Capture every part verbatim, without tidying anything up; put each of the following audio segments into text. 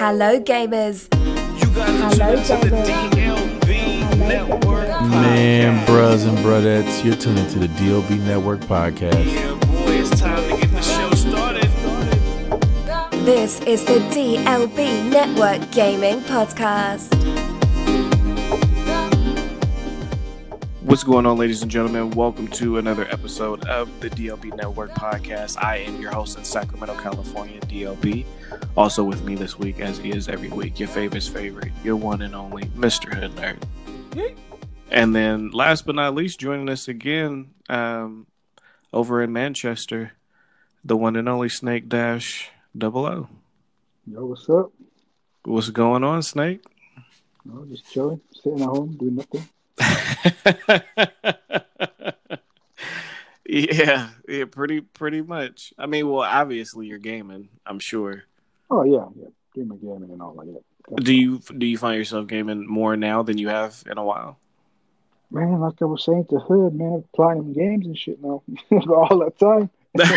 Hello, gamers. You guys are tuning to the D L B Network Man, bros and brodettes, you're tuning to the D L B Network podcast. Yeah, boy, it's time to get the show started. This is the D L B Network Gaming Podcast. What's going on, ladies and gentlemen? Welcome to another episode of the D L B Network Podcast. I am your host in Sacramento, California, D L B. Also with me this week, as he is every week, your favorite's favorite, your one and only Mister Hood Nerd. And then, last but not least, joining us again um, over in Manchester, the one and only Snake Dash Double O. Yo, what's up? What's going on, Snake? No, just chilling, sitting at home, doing nothing. yeah, yeah, pretty, pretty much. I mean, well, obviously you're gaming, I'm sure. Oh yeah, yeah, doing my gaming and all like that. That's Do you do you find yourself gaming more now than you have in a while? Man, like I was saying to Hood, man, playing games and shit now all that time.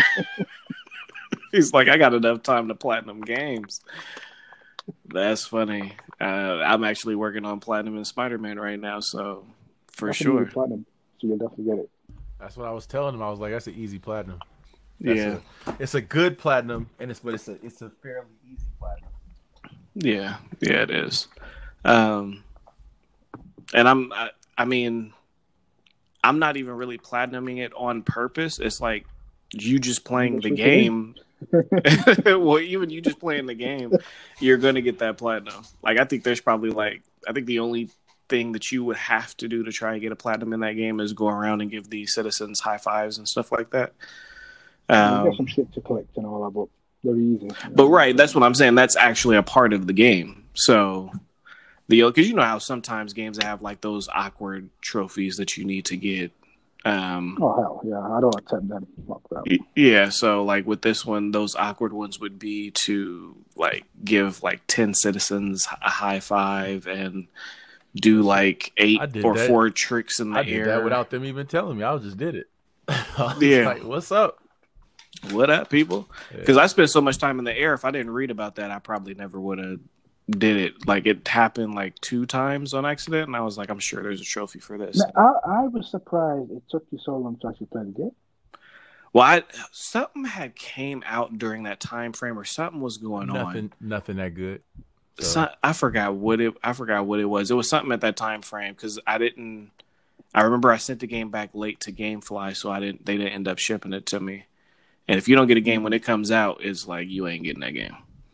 He's like, I got enough time to platinum games. That's funny. Uh, I'm actually working on platinum in Spider-Man right now, so for That's sure. Platinum, so you'll definitely get it. That's what I was telling him. I was like, that's an easy platinum. That's Yeah, a, it's a good platinum, and it's but it's a it's a fairly easy platinum. yeah, yeah, it is. Um, and I'm, I, I mean, I'm not even really platinuming it on purpose. It's like you just playing the game. Well, even you just playing the game, you're gonna get that platinum. Like, I think there's probably like, I think the only thing that you would have to do to try and get a platinum in that game is go around and give the citizens high fives and stuff like that. Um, you got some shit to collect and all that, but they're easy. But right, that's what I'm saying. That's actually a part of the game. So the because you know how sometimes games have like those awkward trophies that you need to get. Um, Oh hell, yeah, I don't attempt them. Fuck that. y- yeah, so like with this one, those awkward ones would be to like give like ten citizens a high five and do like eight I did or that. four tricks in the I did air. that without them even telling me. I just did it. I was Yeah. like, what's up? What up, people? Yeah. Because I spent so much time in the air. If I didn't read about that, I probably never would have did it. Like, it happened like two times on accident, and I was like, I'm sure there's a trophy for this. Man, I, I was surprised it took you so long to actually play the game. Well, I, something had came out during that time frame, or something was going Nothing, nothing that good. on. So, So, I forgot what it. I forgot what it was. It was something at that time frame because I didn't. I remember I sent the game back late to GameFly, so I didn't. They didn't end up shipping it to me. And if you don't get a game when it comes out, it's like you ain't getting that game.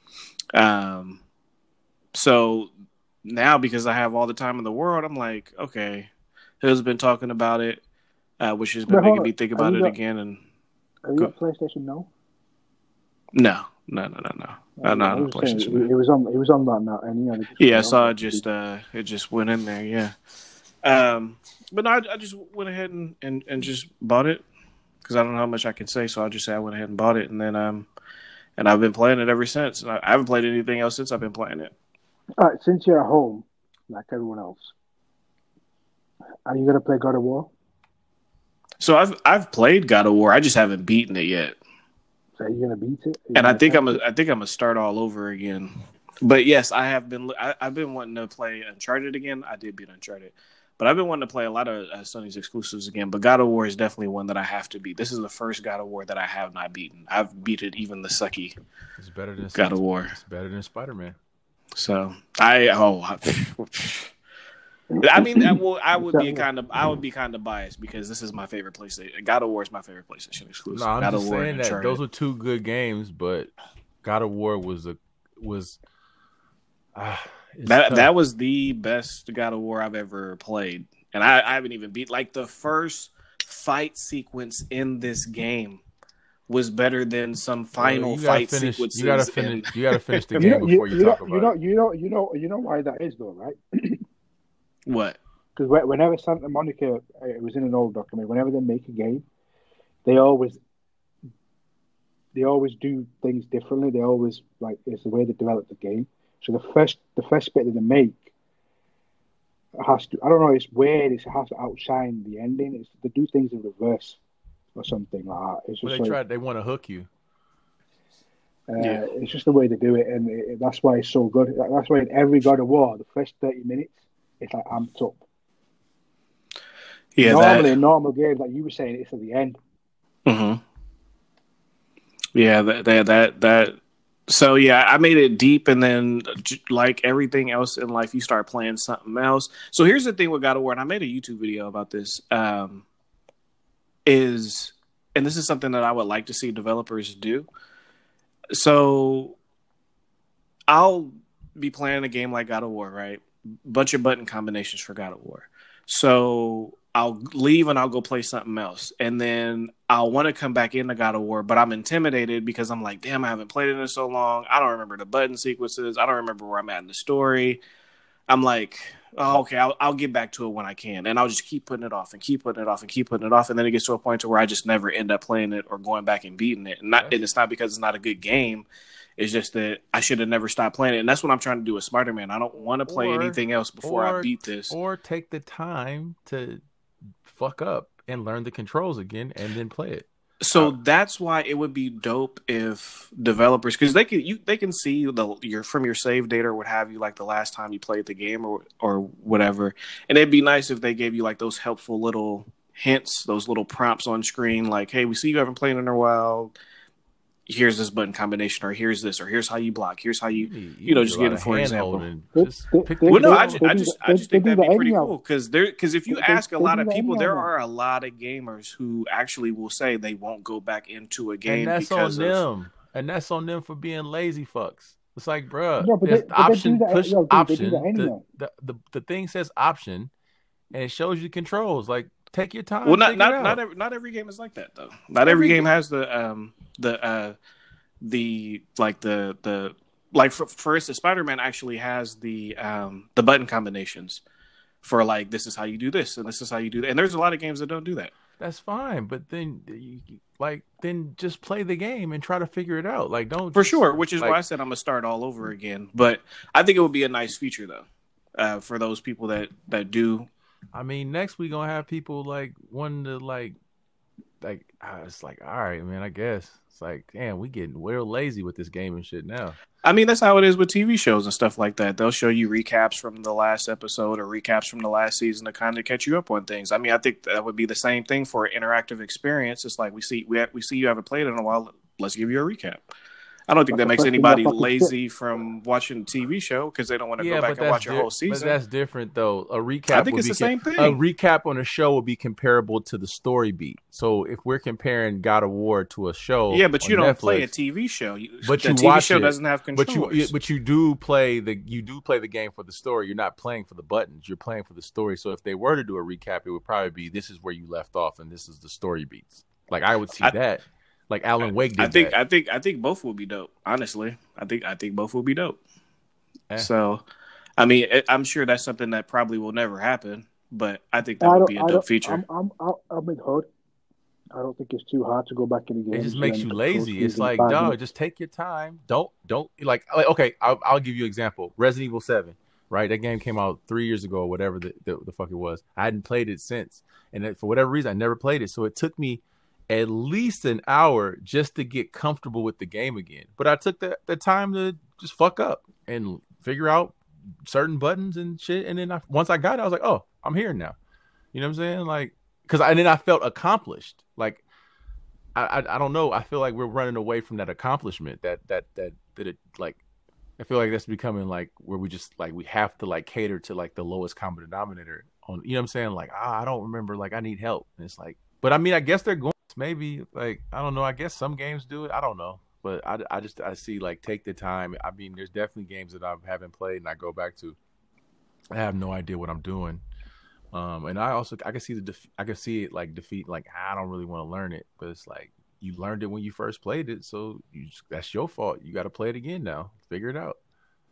Um. So now, because I have all the time in the world, I'm like, okay, Hill's been talking about it, uh, which has been But hold making on. me think Are about you it got- again. And Are you Go- at PlayStation now? no, no, no, no, no, I'm not I on was saying, PlayStation. it, now. it was on. It was on that now, and you know. they just Yeah, I put it saw on. it just uh, it just went in there. Yeah, um, but no, I, I just went ahead and, and, and just bought it because I don't know how much I can say, so I'll just say I went ahead and bought it, and then um, and I've been playing it ever since. And I, I haven't played anything else since I've been playing it. All right, since you're at home, like everyone else, are you gonna play God of War? So I've I've played God of War. I just haven't beaten it yet. So are you gonna beat it? Are you And I gonna think I'm attempt a, I think I'm gonna start all over again. But yes, I have been. I, I've been wanting to play Uncharted again. I did beat Uncharted, but I've been wanting to play a lot of uh, Sony's exclusives again. But God of War is definitely one that I have to beat. This is the first God of War that I have not beaten. I've beaten even the sucky it's better than God of War. It's better than Spider-Man. So I oh. I, I mean, that will, I would be kind of, I would be kind of biased because this is my favorite PlayStation. God of War is my favorite PlayStation exclusive. No, I'm God just of War saying and that Uncharted. those were two good games, but God of War was a was. Uh, That that was the best God of War I've ever played, and I, I haven't even beat like the first fight sequence in this game was better than some final you gotta fight finish, sequences. You gotta in- finish. You gotta finish the You game know, you, before you, you talk know, about you know, it. you know, you know, you know why that is, though, right? What? Because whenever Santa Monica, uh, it was in an old document. Whenever they make a game, they always, they always do things differently. They always like it's the way they develop the game. So the first, the first bit that they make has to. I don't know. It's weird. It has to outshine the ending. It's they do things in reverse or something like that. It's Well, just they like, tried. They want to hook you. Uh, Yeah. It's just the way they do it, and it, that's why it's so good. That's why in every God of War, the first thirty minutes, it's like amped up. Yeah, Normally, that. in normal games, like you were saying, it's at the end. Mm-hmm. Yeah, that, that that that. So yeah, I made it deep, and then like everything else in life, you start playing something else. So here's the thing with God of War, and I made a YouTube video about this. Um, is and this is something that I would like to see developers do. So I'll be playing a game like God of War, right? Bunch of button combinations for God of War. So I'll leave and I'll go play something else. And then I'll want to come back into God of War, but I'm intimidated because I'm like, damn, I haven't played it in so long. I don't remember the button sequences. I don't remember where I'm at in the story. I'm like, oh, okay, I'll, I'll get back to it when I can. And I'll just keep putting it off and keep putting it off and keep putting it off. And then it gets to a point to where I just never end up playing it or going back and beating it. And, not, and it's not because it's not a good game. It's just that I should have never stopped playing it. And that's what I'm trying to do with Spider-Man. I don't want to play Or- anything else before or- I beat this. Or take the time to fuck up and learn the controls again and then play it. So Uh, that's why it would be dope if developers, because they can you they can see the your from your save data or what have you, like the last time you played the game or or whatever, and it'd be nice if they gave you like those helpful little hints, those little prompts on screen, like, hey, we see you haven't played in a while. Here's this button combination, or here's this, or here's how you block. Here's how you, you, you know, need just a lot get it of for example. hand-holding. They- Just they- pick they- the Well, no, they- I controls. just, they I do just, that- I just they- think they that'd do be that pretty anyhow. cool because there, because if you They- ask a they lot do of that people, there anyhow. are a lot of gamers who actually will say they won't go back into a game And that's on because of. them. And that's on them for being lazy fucks. It's like, bruh, No, but there's they- but they option, do that- push yo, dude, they do option. that The, anyway. the, the, the thing says option, and it shows you controls. Like, take your time. Well, not figure it not out. not every, not every game is like that though. Not every, Every game ga- has the um the uh the like the the like for, for instance, Spider-Man actually has the um the button combinations for like this is how you do this and this is how you do that. And there's a lot of games that don't do that. That's fine, but then you like then just play the game and try to figure it out. Like, don't For just, sure, which is like, why I said I'm gonna start all over again. But I think it would be a nice feature though, uh, for those people that that do. I mean, next we gonna have people like wanting to like, like uh, it's like, all right, man. I guess it's like, damn, we getting real lazy with this game and shit now. I mean, that's how it is with T V shows and stuff like that. They'll show you recaps from the last episode or recaps from the last season to kind of catch you up on things. I mean, I think that would be the same thing for an interactive experience. It's like we see we we see you haven't played in a while. Let's give you a recap. I don't think that That's makes the first thing anybody I fucking lazy from watching a T V show because they don't want to Yeah, go back but and that's watch a di- whole but season. that's different though. A recap. I think would it's be the same com- thing. A recap on a show would be comparable to the story beat. So if we're comparing God of War to a show, Yeah, but you on don't Netflix, play a T V show. You, But the you T V watch show it. doesn't have But you, controllers. but you do play the you do play the game for the story. You're not playing for the buttons. You're playing for the story. So if they were to do a recap, it would probably be this is where you left off and this is the story beats. Like I would see I- that. Like Alan Wake did I think that. I think I think both will be dope. Honestly, I think I think both will be dope. Eh. So, I mean, it, I'm sure that's something that probably will never happen, but I think that I would don't, be a I dope don't, feature. I'm, I'm, I'm, I'm with Hood. I don't think it's too hard to go back in the game. It just makes you lazy. It's like, dog, just take your time. Don't don't like like okay. I'll, I'll give you an example. Resident Evil Seven, right? That game came out three years ago or whatever the, the, the fuck it was. I hadn't played it since, and it, for whatever reason, I never played it. So it took me at least an hour just to get comfortable with the game again. But I took the, the time to just fuck up and figure out certain buttons and shit. And then I, once I got it, I was like, oh, I'm here now. You know what I'm saying? Like, because I and then I felt accomplished. Like, I, I I don't know. I feel like we're running away from that accomplishment. That that that that it like. I feel like that's becoming like where we just like we have to like cater to like the lowest common denominator on. You know what I'm saying? Like, ah, I don't remember. Like, I need help. And it's like, but I mean, I guess they're going. Maybe like I don't know. I guess some games do it. I don't know, but I, I just I see like take the time. I mean, there's definitely games that I haven't played and I go back to. I have no idea what I'm doing, um, and I also I can see the def- I can see it like defeat. Like I don't really want to learn it, but it's like you learned it when you first played it, so you just, that's your fault. You got to play it again now. Figure it out.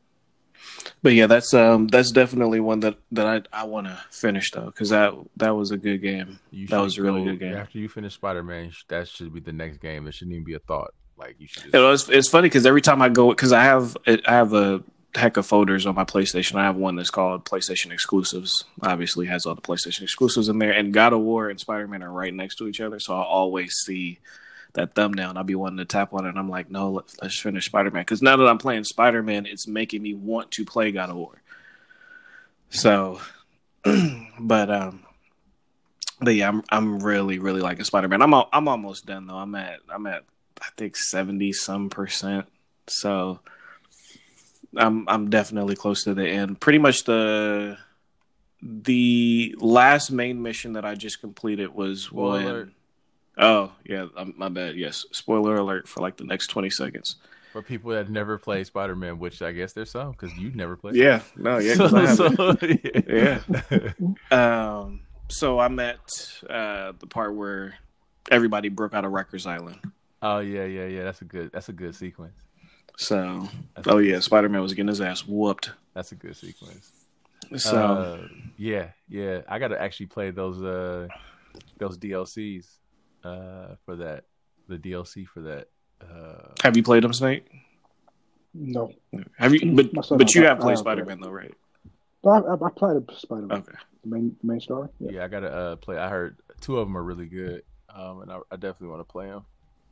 But yeah, that's um that's definitely one that, that I I want to finish though because that that was a good game. You That should was a really go- good game. After you finish Spider-Man, that should be the next game. It shouldn't even be a thought. Like you should. Just, It was, it's funny because every time I go, because I have I have a heck of folders on my PlayStation. I have one that's called PlayStation Exclusives. Obviously, has all the PlayStation exclusives in there, and God of War and Spider Man are right next to each other, so I always see that thumbnail, and I'll be wanting to tap on it. And I'm like, no, let's let's finish Spider-Man, because now that I'm playing Spider-Man, it's making me want to play God of War. So, but um, but yeah, I'm I'm really really liking Spider-Man. I'm al- I'm almost done though. I'm at I'm at I think seventy some percent. So I'm I'm definitely close to the end. Pretty much the the last main mission that I just completed was Spoiler when. alert. Oh yeah, um, my bad. Yes, spoiler alert for like the next twenty seconds. For people that never played Spider-Man, which I guess there's some because you've never played. Yeah, no, yeah, because I So, haven't. so, yeah. Yeah. Um. So I'm at uh, the part where everybody broke out of Rikers Island. Oh yeah, yeah, yeah. That's a good. That's a good sequence. So, That's oh a- yeah, Spider-Man was getting his ass whooped. That's a good sequence. So, Uh, yeah, yeah. I got to actually play those uh those D L Cs uh for that. The D L C for that. Uh, have you played them, Snake? No, Have you? But My son but has you that. have I played have Spider-Man though, right? I, I, I played Spider-Man. Okay. The main main story. Yeah. yeah, I gotta uh play. I heard two of them are really good. Um, and I, I definitely want to play them.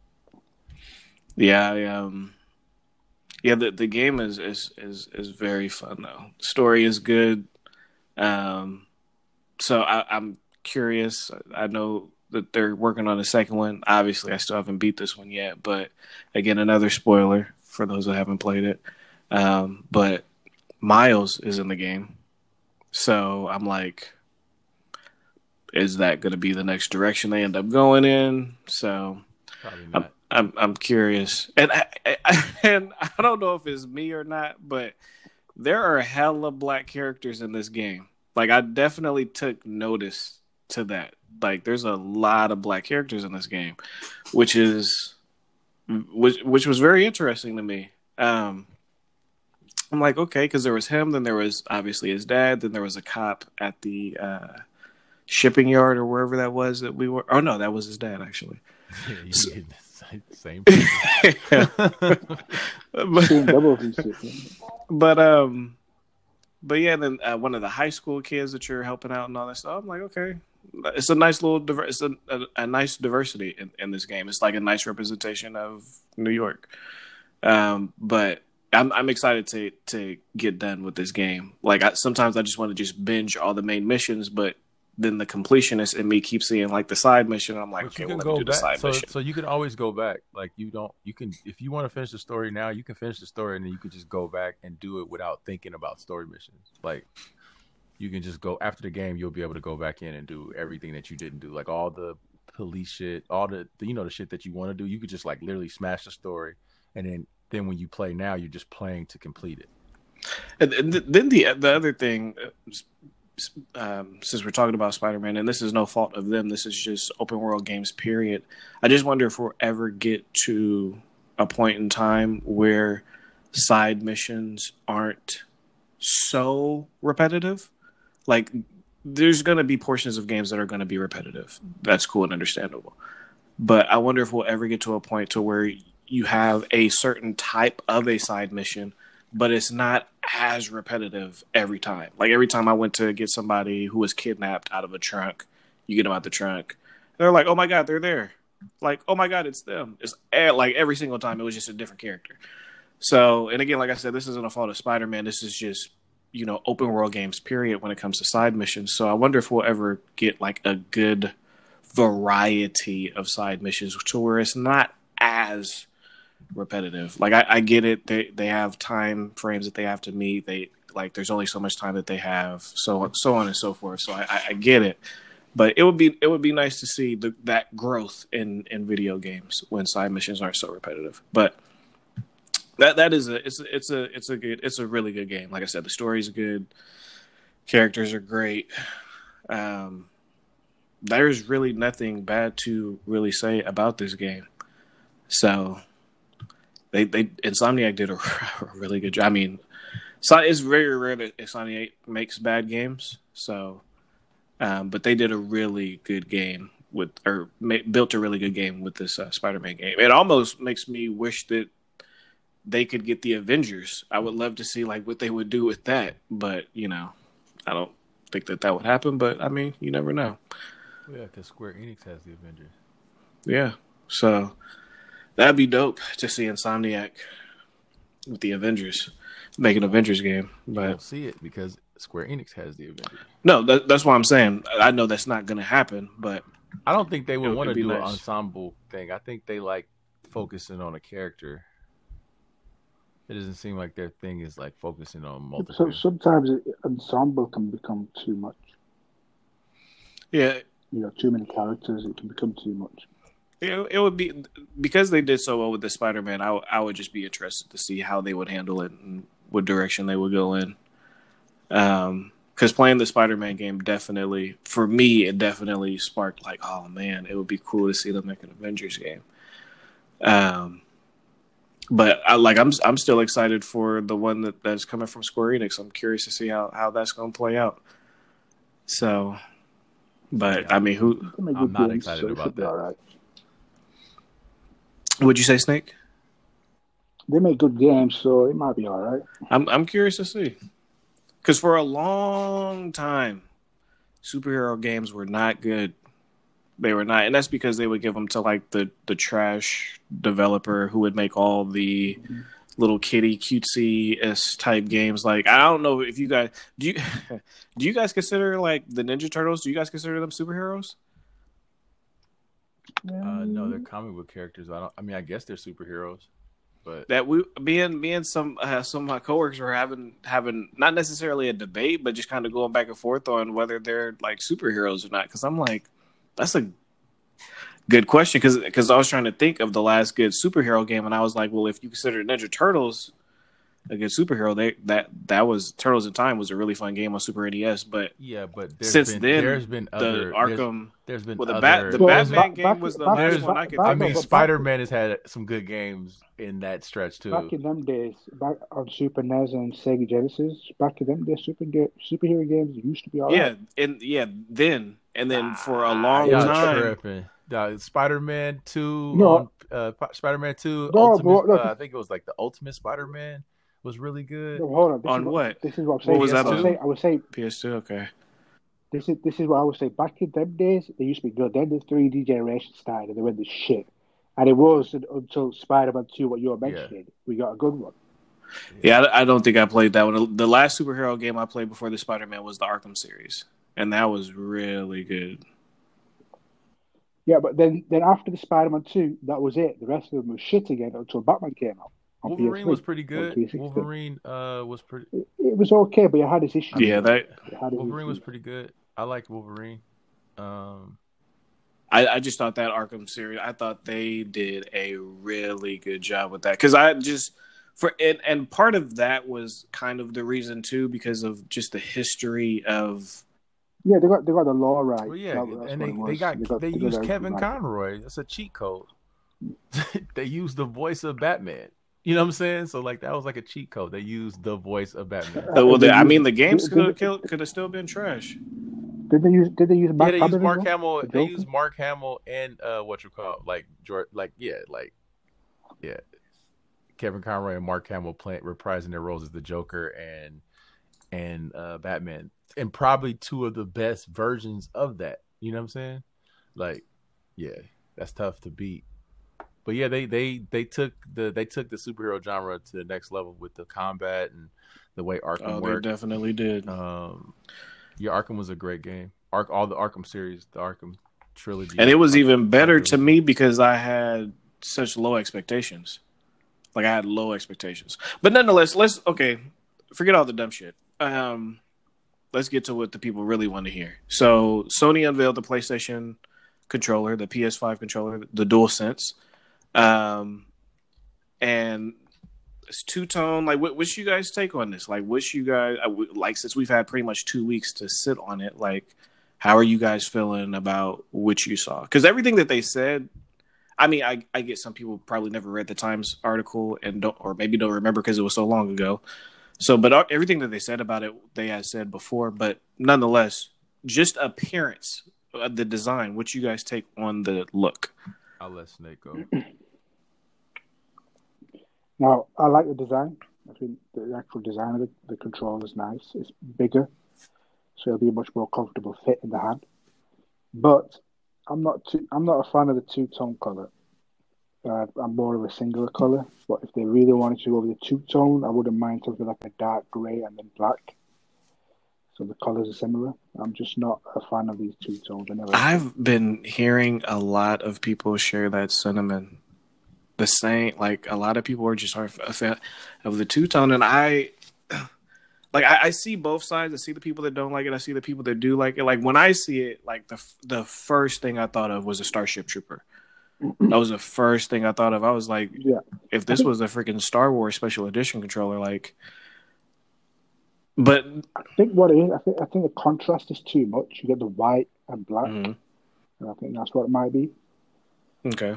Yeah, I, um, yeah. The the game is is is is very fun though. Story is good. Um, so I, I'm curious. I know that they're working on a second one. Obviously, I still haven't beat this one yet, but again, another spoiler for those that haven't played it. Um, but Miles is in the game, so I'm like, is that going to be the next direction they end up going in? So Probably I'm not. I'm, I'm curious, and I, I and I don't know if it's me or not, but there are hella black characters in this game. Like I definitely took notice to that. Like there's a lot of black characters in this game, which is which which was very interesting to me. Um, I'm like, okay, because there was him, then there was obviously his dad, then there was a cop at the uh, shipping yard or wherever that was that we were. Oh no, that was his dad actually. Yeah, you get the same. person. Doing but, doubles and shit. man. but um, but yeah, then uh, one of the high school kids that you're helping out and all that stuff. I'm like, okay, it's a nice little diver- it's a, a, a nice diversity in, in this game. It's like a nice representation of New York. Um, but I'm I'm excited to to get done with this game. Like I, sometimes I just want to just binge all the main missions, but then the completionist in me keeps seeing like the side mission. And I'm like, But okay, you well, can let me go do the back. side So, mission. so you can always go back. Like you don't. You can if you want to finish the story now, you can finish the story, and then you can just go back and do it without thinking about story missions. Like you can just go after the game. You'll be able to go back in and do everything that you didn't do, like all the police shit, all the you know the shit that you want to do. You could just like literally smash the story, and then then when you play now, you're just playing to complete it. And, and th- then the the other thing, um, since we're talking about Spider-Man, and this is no fault of them, this is just open world games, period. I just wonder if we'll ever get to a point in time where side missions aren't so repetitive. Like, there's going to be portions of games that are going to be repetitive. That's cool and understandable. But I wonder if we'll ever get to a point to where you have a certain type of a side mission, but it's not as repetitive every time. Like every time I went to get somebody who was kidnapped out of a trunk, you get them out the trunk. They're like, oh my God, they're there. Like, oh my God, it's them. It's like every single time it was just a different character. So, and again, like I said, this isn't a fault of Spider-Man. This is just, you know, open world games, period, when it comes to side missions. So I wonder if we'll ever get like a good variety of side missions to where it's not as repetitive. Like I, I get it. They they have time frames that they have to meet. They like there's only so much time that they have. So so on and so forth. So I, I, I get it. But it would be it would be nice to see the, that growth in, in video games when side missions aren't so repetitive. But that that is a it's a, it's a it's a good it's a really good game. Like I said, the story's good. Characters are great. Um, there's really nothing bad to really say about this game. So they they Insomniac did a, a really good job. I mean, so it's very rare that Insomniac makes bad games. So, um, but they did a really good game with or ma- built a really good game with this uh, Spider-Man game. It almost makes me wish that they could get the Avengers. I would love to see like what they would do with that, but you know, I don't think that that would happen. But I mean, you never know. Yeah, because Square Enix has the Avengers. Yeah, So that'd be dope to see Insomniac with the Avengers make an Avengers game. But you don't see it because Square Enix has the Avengers. No, that, that's what I'm saying. I know that's not going to happen, but I don't think they would want to do nice. An ensemble thing. I think they like focusing on a character. It doesn't seem like their thing is like focusing on multiple. So sometimes it, ensemble can become too much. Yeah, you know, too many characters. It can become too much. Yeah, it would be because they did so well with the Spider-Man. I, I would just be interested to see how they would handle it and what direction they would go in. Um, because playing the Spider-Man game definitely, for me, it definitely sparked like, oh man, it would be cool to see them make an Avengers game. Um. But I like I'm I'm still excited for the one that, that's coming from Square Enix. I'm curious to see how, how that's going to play out. So, but yeah, I mean, who? I'm not excited so about that. Right. What'd you say, Snake? They make good games, so it might be all right. I'm I'm curious to see, because for a long time, superhero games were not good. They were not, and that's because they would give them to like the, the trash developer who would make all the mm-hmm. little kitty cutesy type games. Like I don't know if you guys do you do you guys consider like the Ninja Turtles? Do you guys consider them superheroes? Uh, no, they're comic book characters. I don't. I mean, I guess they're superheroes, but that we me and me and some uh, some of my coworkers were having having not necessarily a debate, but just kind of going back and forth on whether they're like superheroes or not. Because I'm like. That's a good question because because I was trying to think of the last good superhero game, and I was like, well, if you consider Ninja Turtles a good superhero, they that that was Turtles in Time was a really fun game on Super N E S. But yeah, but since been, then, there's been other, the Arkham. There's, there's been well, the other, Bat the well, Batman back, game back, was the back, last back, one I could. Back, I think mean, of. Spider Man has had some good games in that stretch too. Back in them days, back on Super N E S and Sega Genesis, back in them days, super superhero games used to be all yeah, right. and yeah, then and then ah, for a long y'all time. Tripping. Uh, Spider-Man two, no, um, uh, Spider-Man two, no, Ultimate, no, uh, I think it was like the Ultimate Spider-Man was really good. No, hold on. This on is what, what? This is what I'm saying. What was that I was on? saying, I was saying P S two. Okay. This is this is what I would say. Back in them days, they used to be good. Then the three D generation started, and they went to shit. And it was until Spider-Man two, what you were mentioning, yeah. we got a good one. Yeah, I, I don't think I played that one. The last superhero game I played before the Spider-Man was the Arkham series, and that was really good. Yeah, but then, then after the Spider-Man two, that was it. The rest of them was shit again until Batman came out. Wolverine P S three, was pretty good. Wolverine uh, was pretty. It, it was okay, but it had its issues. Yeah, that Wolverine was pretty good. I liked Wolverine. Um, I, I just thought that Arkham series. I thought they did a really good job with that because I just for and, and part of that was kind of the reason too because of just the history of. Yeah, they got they got the law right. Well, yeah, that, and they, they got they, got, they, they used Kevin right. Conroy. That's a cheat code. They used the voice of Batman. You know what I'm saying? So like that was like a cheat code. They used the voice of Batman. Uh, well, they, I mean, the games could have could have still been trash. Did they use? Did they use? Mark yeah, they used Mark Hamill. The they used Mark Hamill and uh, what you call like George, like yeah, like yeah, Kevin Conroy and Mark Hamill playing reprising their roles as the Joker and and uh, Batman. And probably two of the best versions of that. You know what I'm saying? Like, yeah, that's tough to beat. But yeah, they they they took the they took the superhero genre to the next level with the combat and the way Arkham oh, worked. They definitely did. Um, yeah, Arkham was a great game. Ark all the Arkham series, the Arkham trilogy, and it was Arkham, even better Arkham. to me because I had such low expectations. Like I had low expectations, but nonetheless, let's okay. Forget all the dumb shit. Um. Let's get to what the people really want to hear. So Sony unveiled the PlayStation controller, the P S five controller, the DualSense, um, and it's two-tone. Like, what, what's you guys' take on this? Like, what's you guys like? Since we've had pretty much two weeks to sit on it, like, how are you guys feeling about what you saw? Because everything that they said, I mean, I, I get some people probably never read the Times article and don't, or maybe don't remember because it was so long ago. So, but everything that they said about it, they had said before. But nonetheless, just appearance, uh, the design. What you guys take on the look? I'll let Snake go. Now, I like the design. I think the actual design of the, the controller is nice. It's bigger, so it'll be a much more comfortable fit in the hand. But I'm not too. I'm not a fan of the two tone color. uh, I'm more of a singular color. But if they really wanted to go with the two tone, I wouldn't mind something like a dark gray and then black. So the colors are similar. I'm just not a fan of these two tones. I never. I've been hearing a lot of people share that sentiment. The same, like a lot of people are just are a fan of the two tone, and I, like, I, I see both sides. I see the people that don't like it. I see the people that do like it. Like when I see it, like the the first thing I thought of was a Starship Trooper. That was the first thing I thought of. I was like, yeah. if this was a freaking Star Wars Special Edition controller, like. But I think what it is, I think I think the contrast is too much. You get the white and black, mm-hmm. and I think that's what it might be. Okay.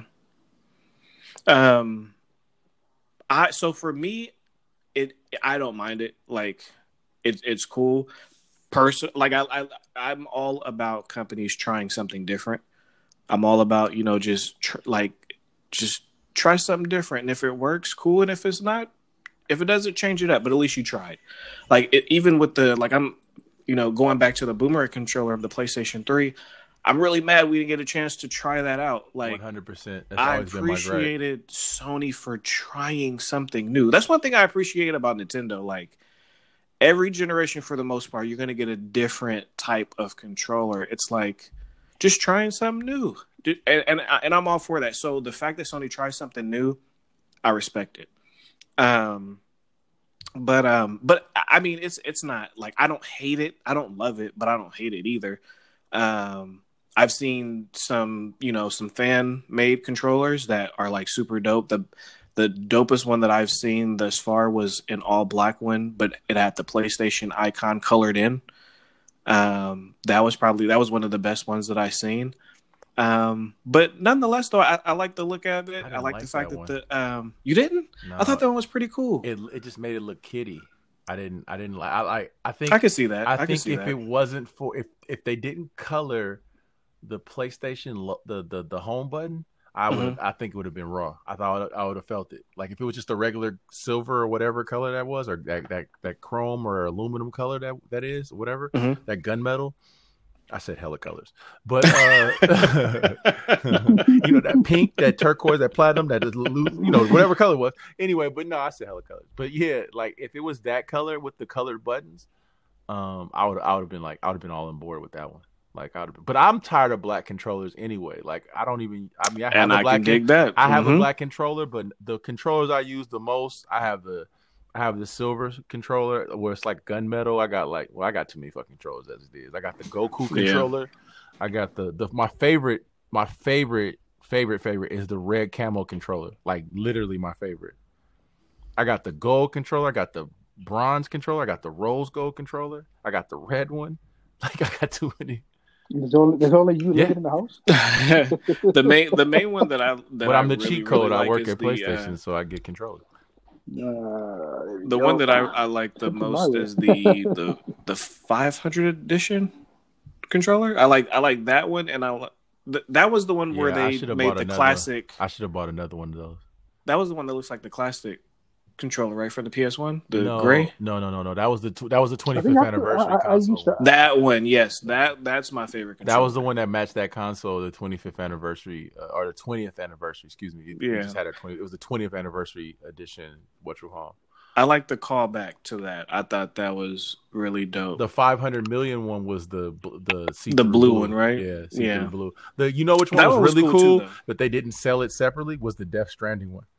Um, I so for me, it I don't mind it. Like, it's it's cool. Person, like I I I'm all about companies trying something different. I'm all about you know just tr- like just try something different, and if it works, cool. And if it's not. If it doesn't, change it up, but at least you tried. Like it, even with the like, I'm, you know, going back to the Boomerang controller of the PlayStation three. I'm really mad we didn't get a chance to try that out. Like, one hundred percent. I appreciated Sony for trying something new. That's one thing I appreciate about Nintendo. Like every generation, for the most part, you're going to get a different type of controller. It's like just trying something new, and and and I'm all for that. So the fact that Sony tries something new, I respect it. Um, but um, but I mean, it's it's not like I don't hate it, I don't love it, but I don't hate it either. Um, I've seen some, you know, some fan made controllers that are like super dope. The the dopest one that I've seen thus far was an all black one, but it had the PlayStation icon colored in. Um, that was probably that was one of the best ones that I've seen. Um, but nonetheless, though, I, I like the look of it. I, I like, like the fact that, that the um, you didn't. No, I thought that one was pretty cool. It it just made it look kiddie. I didn't. I didn't like. I like. I think I could see that. I, I think see if that. it wasn't for if if they didn't color the PlayStation the the the home button, I would. Mm-hmm. I think it would have been raw. I thought I would have felt it. Like if it was just a regular silver or whatever color that was, or that that, that chrome or aluminum color that that is, whatever mm-hmm. that gunmetal. I said hella colors, but uh, you know that pink, that turquoise, that platinum, that is, you know whatever color it was. Anyway, but no, I said hella colors. But yeah, like if it was that color with the colored buttons, um, I would I would have been like I would have been all on board with that one. Like I would, but I'm tired of black controllers anyway. Like I don't even. I mean, I have and a I black can dig that. I have mm-hmm. a black controller, but the controllers I use the most, I have the. I have the silver controller where it's like gunmetal. I got like, well, I got too many fucking controllers as it is. I got the Goku controller. Yeah. I got the, the my favorite, my favorite, favorite, favorite is the red camo controller. Like literally my favorite. I got the gold controller. I got the bronze controller. I got the rose gold controller. I got the red one. Like I got too many. There's only, there's only you yeah. living in the house. the main the main one that I that but I'm I the really, cheat code. really I like work at the, PlayStation, uh, so I get controllers. Uh, the one that I, I like the most is the the the five hundred edition controller. I like I like that one, and I th- that was the one where yeah, they made the another, classic. I should have bought another one of those. That was the one that looks like the classic controller, right, for the P S one, the no, gray. No, no, no, no. That was the tw- that was the twenty-fifth anniversary I, I, console. I that one, yes, that that's my favorite controller. That was the one that matched that console, the twenty-fifth anniversary uh, or the twentieth anniversary. Excuse me. It, yeah, it just had a twenty. It was the twentieth anniversary edition. What you call? I like the callback to that. I thought that was really dope. The five hundred million one was the the the blue, blue one, right? Yeah, yeah. Blue. The you know which one that was, one was really cool, cool too, but they didn't sell it separately was the Death Stranding one.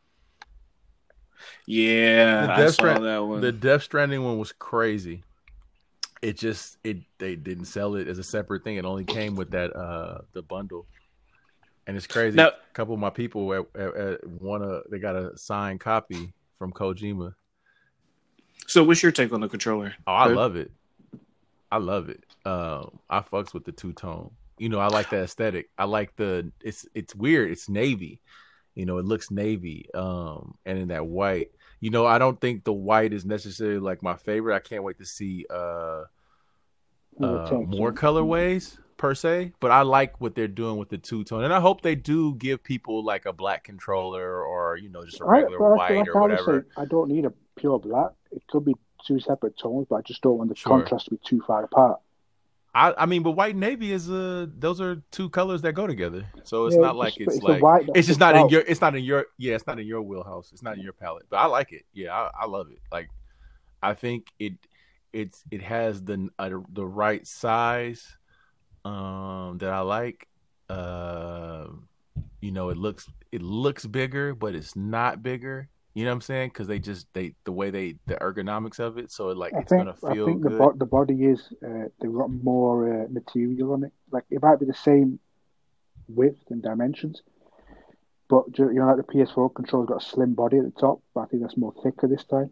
Yeah, the I Death saw Strand- that one. The Death Stranding one was crazy. It just it they didn't sell it as a separate thing. It only came with that uh the bundle, and it's crazy. Now, a couple of my people at, at, at wanna they got a signed copy from Kojima. So, what's your take on the controller? Oh, I love it. I love it. Um, I fucks with the two tone. You know, I like the aesthetic. I like the it's it's weird. It's navy. You know, it looks navy. Um, and in that white. You know, I don't think the white is necessarily like my favorite. I can't wait to see uh, uh more colorways per se. But I like what they're doing with the two tone, and I hope they do give people like a black controller or you know just a regular I, white like or whatever. Say, I don't need a pure black. It could be two separate tones, but I just don't want the sure. contrast to be too far apart. I, I mean, but white and navy is uh those are two colors that go together. So it's Yeah, not like it's, it's it's the like white that it's just sticks not in out. your it's not in your yeah it's not in your wheelhouse. It's not in your palette. But I like it. Yeah, I, I love it. Like I think it it's it has the uh, the right size um that I like. Uh, you know, it looks it looks bigger, but it's not bigger. You know what I'm saying? Because they just they the way they the ergonomics of it, so it, like I it's think gonna I feel think the good. bo- the body is uh, they've got more uh, material on it. Like it might be the same width and dimensions, but ju- you know, like the P S four controller's got a slim body at the top, but I think that's more thicker this time.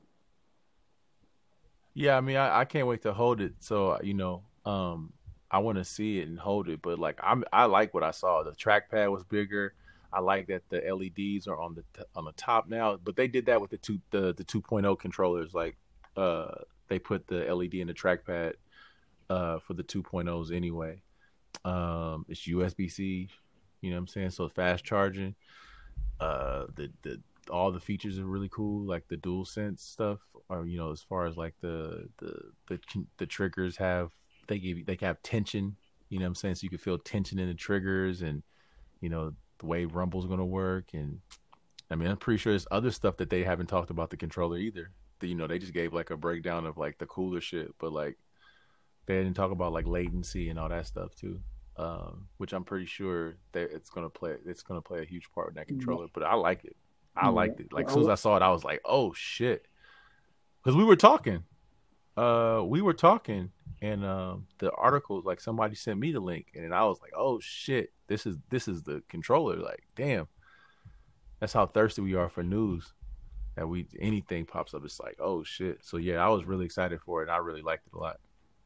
Yeah, I mean, I, I can't wait to hold it. So you know, um, I want to see it and hold it. But like, I'm I like what I saw. The trackpad was bigger. I like that the L E Ds are on the t- on the top now. But they did that with the two the the 2.0 controllers. Like, uh, they put the L E D in the trackpad uh for the 2.0s anyway. Um, it's U S B C. You know what I'm saying? So fast charging. Uh, the the all the features are really cool, like the dual sense stuff, or you know, as far as like the the the the triggers have they give you they can have tension. You know what I'm saying? So you can feel tension in the triggers, and you know the way rumble's gonna work. And I mean, I'm pretty sure there's other stuff that they haven't talked about the controller either. The, you know, they just gave like a breakdown of like the cooler shit, but like they didn't talk about like latency and all that stuff too. Um, which I'm pretty sure that it's gonna play. It's gonna play a huge part in that Yeah, controller. But I like it. I yeah. liked it. Like as soon as Well, I saw it, I was like, "Oh shit!" Because we were talking. Uh, we were talking, and um, the article like somebody sent me the link, and I was like, "Oh shit! This is this is the controller." Like, damn, that's how thirsty we are for news. That we anything pops up, it's like, "Oh shit!" So yeah, I was really excited for it. And I really liked it a lot.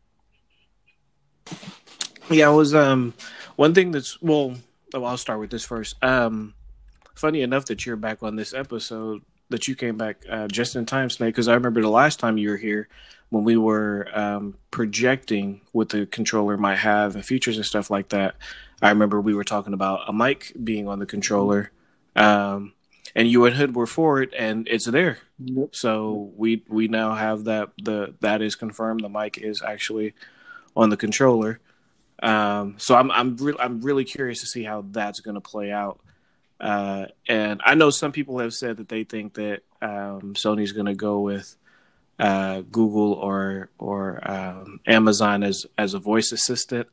Yeah, it was um one thing that's well. Oh, I'll start with this first. Um, funny enough that you're back on this episode. That you came back uh, just in time, Snake, because I remember the last time you were here when we were um, projecting what the controller might have and features and stuff like that. I remember we were talking about a mic being on the controller, um, and you and Hood were for it, and it's there. yep. So we we now have that the that is confirmed. The mic is actually on the controller. Um, so I'm I'm re- I'm really curious to see how that's going to play out. Uh, and I know some people have said that they think that um, Sony's going to go with uh, Google or or um, Amazon as as a voice assistant.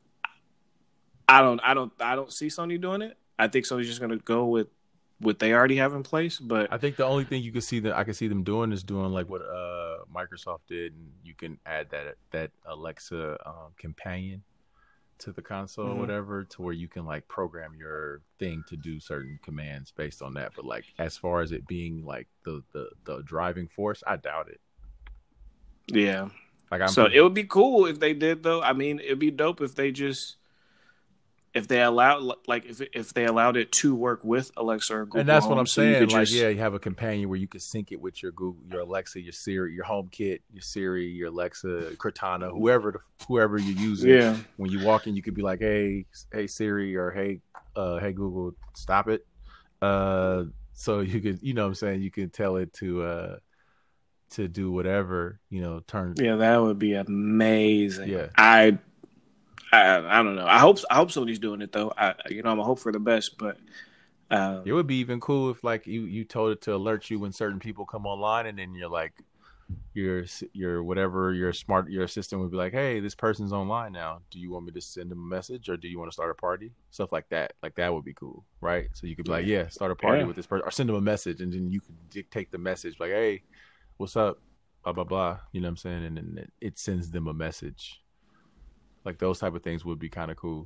I don't I don't I don't see Sony doing it. I think Sony's just going to go with what they already have in place. But I think the only thing you can see that I can see them doing is doing like what uh Microsoft did, and you can add that that Alexa um, companion to the console mm-hmm. or whatever, to where you can like program your thing to do certain commands based on that. But like as far as it being like the the, the driving force, I doubt it. Yeah. Like I'm so pretty... it would be cool if they did though. I mean, it'd be dope if they just if they allowed like if if they allowed it to work with Alexa or Google and that's Home, what I'm so saying. you could Like, just, yeah, you have a companion where you can sync it with your Google, your Alexa, your Siri, your HomeKit, your Siri, your Alexa, Cortana, whoever the, whoever you're using. Yeah. When you walk in, you could be like, "Hey, hey Siri," or "Hey, uh, hey Google, stop it." Uh, so you could, you know, what I'm saying, you can tell it to uh to do whatever, you know, turn. Yeah, that would be amazing. Yeah, I. I, I don't know. I hope I hope somebody's doing it though. I you know I'm a hope for the best, but um, it would be even cool if like you, you told it to alert you when certain people come online, and then you're like your your whatever your smart your assistant would be like, hey, this person's online now. Do you want me to send them a message, or do you want to start a party? Stuff like that. Like that would be cool, right? So you could be like, yeah, start a party yeah. with this person, or send them a message, and then you could dictate the message like, hey, what's up, blah blah blah. You know what I'm saying? And then it sends them a message. Like those type of things would be kind of cool.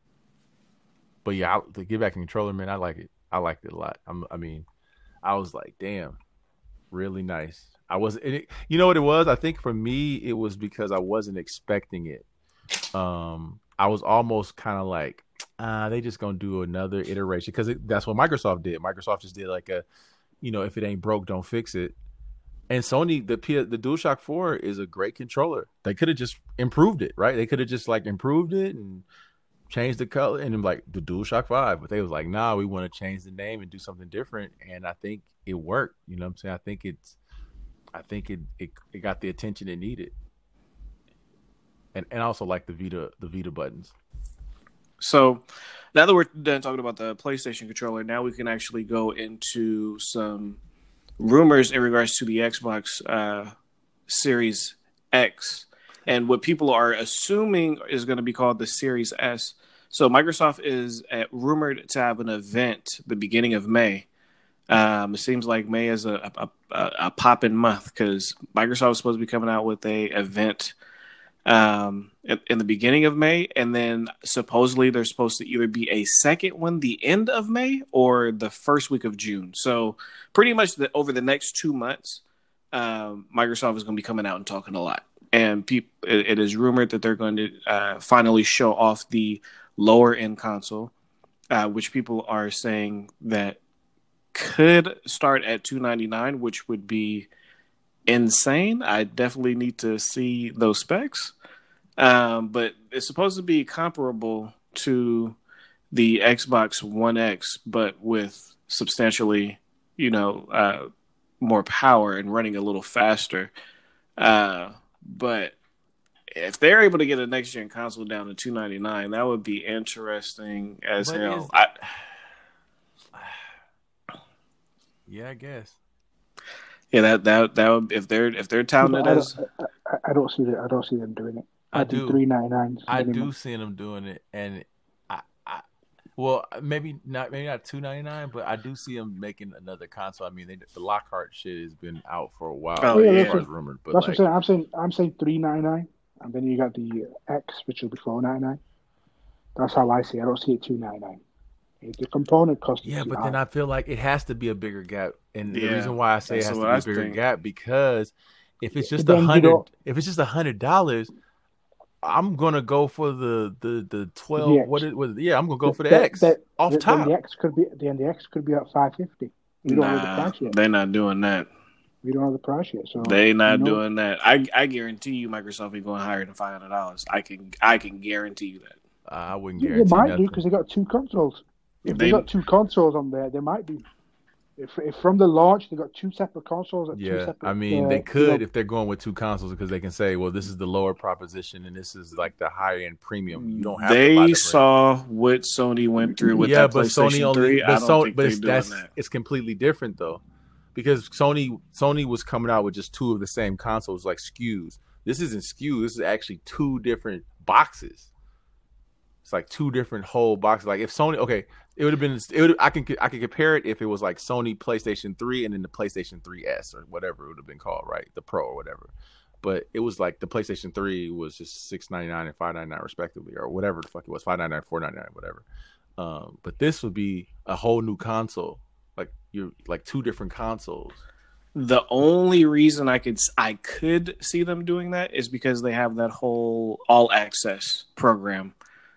But yeah, I, to get back in controller, man, I like it. I liked it a lot. I'm, I mean, I was like, damn, really nice. I was, it, you know what it was? I think for me, it was because I wasn't expecting it. Um, I was almost kind of like, ah, they just gonna do another iteration, because that's what Microsoft did. Microsoft just did like a, you know, if it ain't broke, don't fix it. And Sony, the P- the DualShock four is a great controller. They could have just improved it, right? They could have just like improved it and changed the color and then like the DualShock five. But they was like, nah, we want to change the name and do something different. And I think it worked. You know what I'm saying? I think it's, I think it it, it got the attention it needed. and and also like the Vita the Vita buttons. So now that we're done talking about the PlayStation controller, now we can actually go into some rumors in regards to the Xbox uh, Series X and what people are assuming is going to be called the Series S. So Microsoft is at, rumored to have an event the beginning of May. Um, it seems like May is a a, a, a poppin' month because Microsoft is supposed to be coming out with a event um, in, in the beginning of May, and then supposedly there's supposed to either be a second one the end of May or the first week of June. So pretty much the, over the next two months, um, Microsoft is going to be coming out and talking a lot. And peop- it, it is rumored that they're going to uh, finally show off the lower end console, uh, which people are saying that could start at two ninety-nine, which would be insane. I definitely need to see those specs. Um, but it's supposed to be comparable to the Xbox One X, but with substantially, you know, uh, more power and running a little faster. Uh, but if they're able to get a next gen console down to two ninety-nine, that would be interesting as But hell. is- I, Yeah, I guess. yeah, that that that would if they're if they're touting But it I, as don't, I, I don't see that. I don't see them doing it. I I think do. three ninety nine. I do see them doing it, and I, I, well, maybe not, maybe not two ninety nine, but I do see them making another console. I mean, they, the Lockhart shit has been out for a while, Oh, as yeah. far as rumored. But That's like, what I'm saying. I'm saying I'm saying three ninety nine, and then you got the X, which will be four ninety nine. That's how I see it. I don't see it two ninety nine. The component cost. yeah, is but high. then I feel like it has to be a bigger gap, and the Yeah, reason why I say it that's has to what be I a bigger think. gap because if it's just But a then you hundred, don't- if it's just a hundred dollars, I'm gonna go for the the the twelve. The X. What is what? Yeah, I'm gonna go for the That- X that- off then top. the X could be then the X could be at five fifty. We don't know the nah, price yet. they're not doing that. We don't know the price yet. So They not you know, doing that. I I guarantee you, Microsoft ain't going higher than five hundred dollars. I can I can guarantee you that. I wouldn't They guarantee might nothing. do because they got two consoles. If they, They- got two consoles on there, they might be. If, if from the launch they got two separate consoles. At two Yeah, separate, I mean uh, they you could know, if they're going with two consoles because they can say, well, this is the lower proposition and this is like the higher end premium. You don't have to buy They the saw what Sony went through with yeah, that but PlayStation Sony only, three. but I don't Sony, think but they're it's, doing that's that. it's completely different though, because Sony Sony was coming out with just two of the same consoles like S K Us. This isn't S K U. This is actually two different boxes. It's like two different whole boxes. Like if Sony, okay, it would have been. It would. I can. I can compare it if it was like Sony PlayStation three and then the PlayStation three S or whatever it would have been called, right? The Pro or whatever. But it was like the PlayStation three was just six ninety-nine and five ninety-nine respectively, or whatever the fuck it was, five ninety-nine, four ninety-nine, whatever. Um, but this would be a whole new console, like you're like two different consoles. The only reason I could I could see them doing that is because they have that whole all access program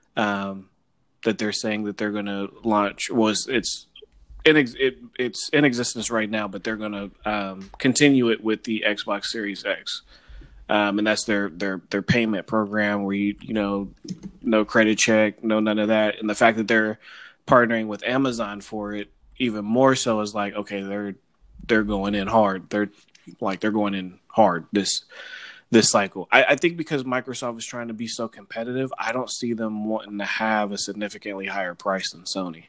um, that they're saying that they're going to launch. Was it's in ex- it, it's in existence right now, but they're going to um, continue it with the Xbox Series X, um, and that's their their their payment program where you you know no credit check, no none of that, and the fact that they're partnering with Amazon for it even more so is like okay they're they're going in hard. They're like they're going in hard this this cycle. I, I think because Microsoft is trying to be so competitive, I don't see them wanting to have a significantly higher price than Sony.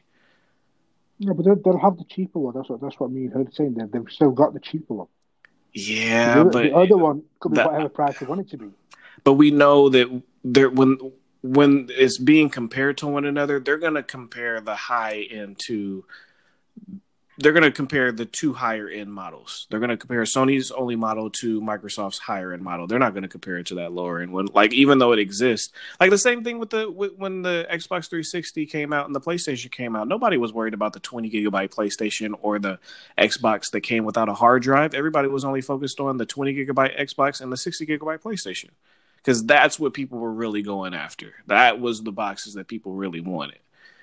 no, but they'll, they'll have the cheaper one. That's what that's what me and her saying. They've, they've still got the cheaper one. Yeah, the, other, but the other one could be that- whatever price they want it to be. but we know that they're when when it's being compared to one another, they're going to compare the high end to. They're going to compare the two higher end models. They're going to compare Sony's only model to Microsoft's higher end model. They're not going to compare it to that lower end one. Like even though it exists, like the same thing with the with, when the Xbox three sixty came out and the PlayStation came out. Nobody was worried about the twenty gigabyte PlayStation or the Xbox that came without a hard drive. Everybody was only focused on the twenty gigabyte Xbox and the sixty gigabyte PlayStation because that's what people were really going after. That was the boxes that people really wanted.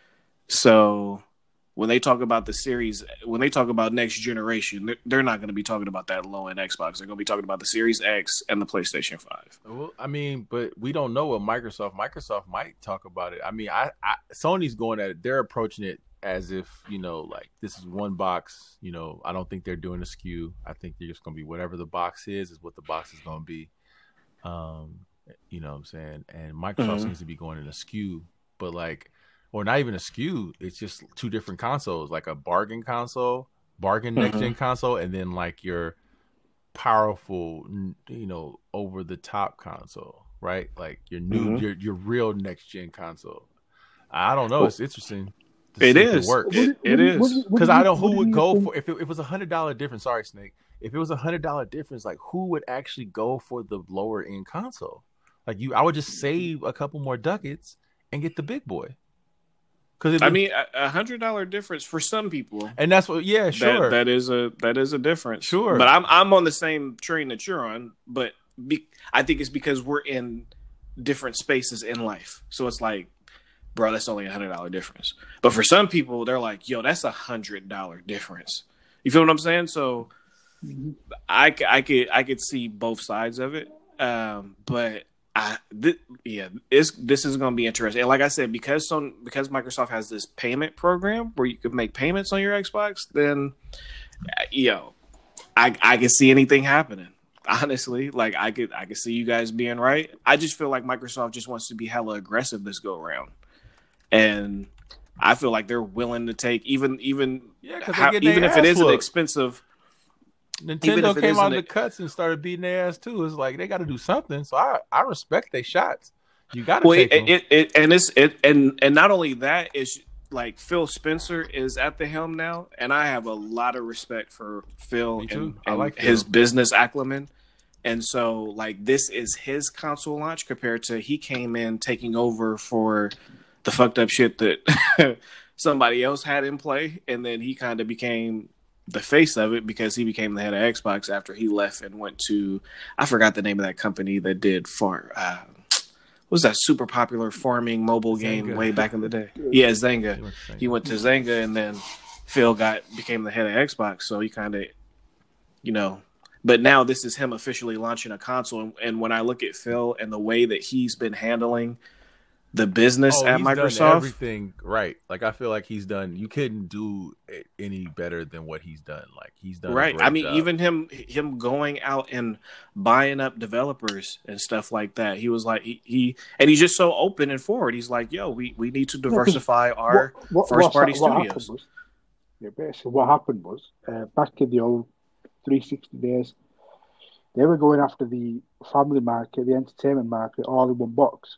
So. When they talk about the series, when they talk about next generation, they're, they're not going to be talking about that low end Xbox. They're going to be talking about the Series X and the PlayStation five. Well, I mean, but we don't know what Microsoft. Microsoft might talk about it. I mean, I, I Sony's going at it. They're approaching it as if you know, like this is one box. You know, I don't think they're doing a S K U. I think they're just going to be whatever the box is is what the box is going to be. Um, You know what I'm saying? And Microsoft Mhm. seems to be going in a skew, but like, or not even a skew. It's just two different consoles, like a bargain console, bargain next gen Mhm. console, and then like your powerful, n- you know, over the top console, right? Like your new, Mhm. your your real next gen console. I don't know. Well, It's interesting to it see if it is. What works. do, It what it do you, what do is. you, what do Because I you, don't what who do would you go think? for if it, it was a hundred dollar difference. Sorry, Snake. If it was a hundred dollar difference, like who would actually go for the lower end console? Like you, I would just save a couple more ducats and get the big boy. Because I it, mean, a a hundred dollar difference for some people. and that's what. Yeah, That sure, that is a that is a difference. But sure. I'm I'm on the same train that you're on. But be, I think it's because we're in different spaces in life. So it's like, bro, that's only a hundred dollar difference. But for some people, they're like, yo, that's a hundred dollar difference. You feel what I'm saying? So Mhm. I, c- I could I could see both sides of it. Um, but I th- yeah, it's, this is going to be interesting. And like I said, because some because Microsoft has this payment program where you can make payments on your Xbox, then uh, yo, I I can see anything happening. Honestly, like I could I could see you guys being right. I just feel like Microsoft just wants to be hella aggressive this go around, and I feel like they're willing to take even even Yeah, because they how getting even their if it ass is an whooped. expensive, even Nintendo if it came out isn't of the cuts and started beating their ass too. It's like they got to do something. So I, I respect their shots. You got to well, it, take them. it, it and it's it and and not only that is like Phil Spencer is at the helm now, and I have a lot of respect for Phil Me too. and I and like his Phil. business acumen. And so, like, this is his console launch compared to he came in taking over for the fucked up shit that somebody else had in play, and then he kind of became the face of it because he became the head of Xbox after he left and went to I forgot the name of that company that did farm. Uh, what was that super popular farming mobile game Zynga. way back in the day? Yeah, Zynga. He went to He Zynga. went to Zynga, and then Phil got became the head of Xbox. So he kind of, you know. But now this is him officially launching a console, and, and when I look at Phil and the way that he's been handling the business Oh, at he's done Microsoft, everything right. Like I feel like he's done. You couldn't do it any better than what he's done. Like he's done a right? I great mean, job. even him him going out and buying up developers and stuff like that. He was like he, he and he's just so open and forward. He's like, yo, we, we need to Yeah, 'cause diversify what, our what, first what's party that, what happened studios. was, yeah, basically what happened was, uh, back in the old three sixty days, they were going after the family market, the entertainment market, all in one box.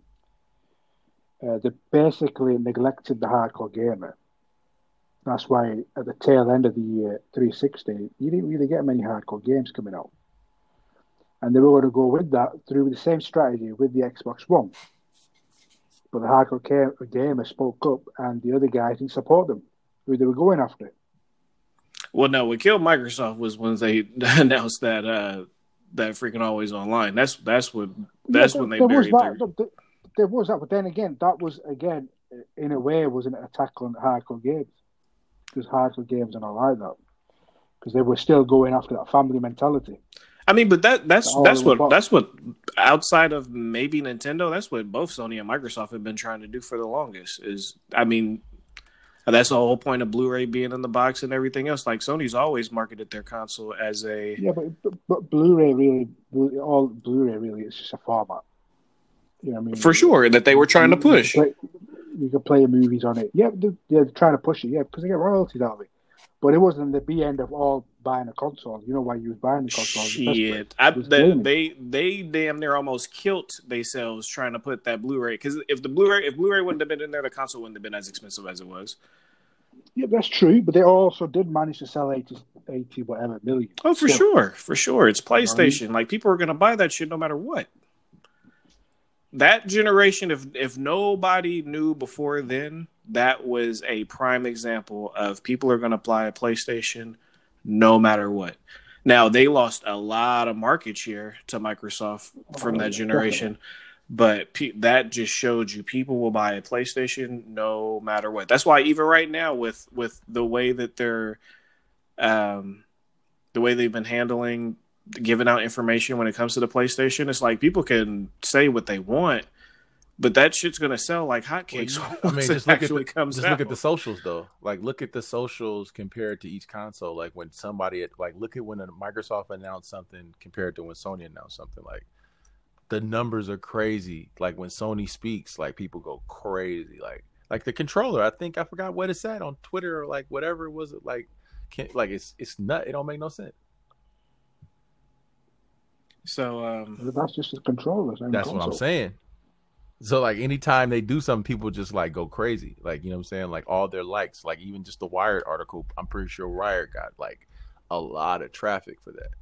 Uh, they basically neglected the hardcore gamer. That's why at the tail end of the uh, three sixty, you didn't really get many hardcore games coming out. And they were going to go with that through the same strategy with the Xbox One. But the hardcore gamer spoke up and the other guys didn't support them, who they were going after. Well, no, what killed Microsoft was when they announced that uh, that freaking Always Online. That's that's what that's yeah, when they there was buried that. their. There was that, but then again, that was again in a way was an attack on hardcore games because hardcore games are not like that because they were still going after that family mentality. I mean, but that that's All that's in one what box. that's what outside of maybe Nintendo, that's what both Sony and Microsoft have been trying to do for the longest. Is I mean, that's the whole point of Blu-ray being in the box and everything else. Like Sony's always marketed their console as a Yeah, but but, but Blu-ray really, all Blu-ray really is just a format. You know what I mean? for sure that they were trying to You- push. You can, play, you can play movies on it. Yeah, they're, they're trying to push it. Yeah, because they get royalties out of it. But it wasn't the B end of all buying a console. You know why you was buying the console? in the first place? Shit, I, It was they, gaming. they they damn near almost killed themselves trying to put that Blu-ray because if the Blu-ray if Blu-ray wouldn't have been in there, the console wouldn't have been as expensive as it was. Yeah, that's true. But they also did manage to sell eighty, eighty whatever million. Oh, for Still. sure, for sure, it's You know what I mean? PlayStation. Like people are gonna buy that shit no matter what. That generation, if if nobody knew before then, that was a prime example of people are going to buy a PlayStation no matter what. Now, they lost a lot of market share to Microsoft from Oh, that yeah, generation, but pe- that just showed you people will buy a PlayStation no matter what. That's why even right now with with the way that they're um the way they've been handling giving out information when it comes to the PlayStation, it's like people can say what they want, but that shit's gonna sell like hotcakes. Well, you- I once mean, it just look at actually the, comes just look out. at the socials though. Like, look at the socials compared to each console. Like when somebody like look at when a Microsoft announced something compared to when Sony announced something. Like the numbers are crazy. Like when Sony speaks, like people go crazy. Like like the controller, I think I forgot what it said on Twitter or like whatever it was. Like, can, like it's it's nut. It don't make no sense. So um, that's just the controller. That's console. What I'm saying. So like anytime they do something, people just like go crazy. Like, you know what I'm saying? Like all their likes, like even just the Wired article, I'm pretty sure Wired got like a lot of traffic for that.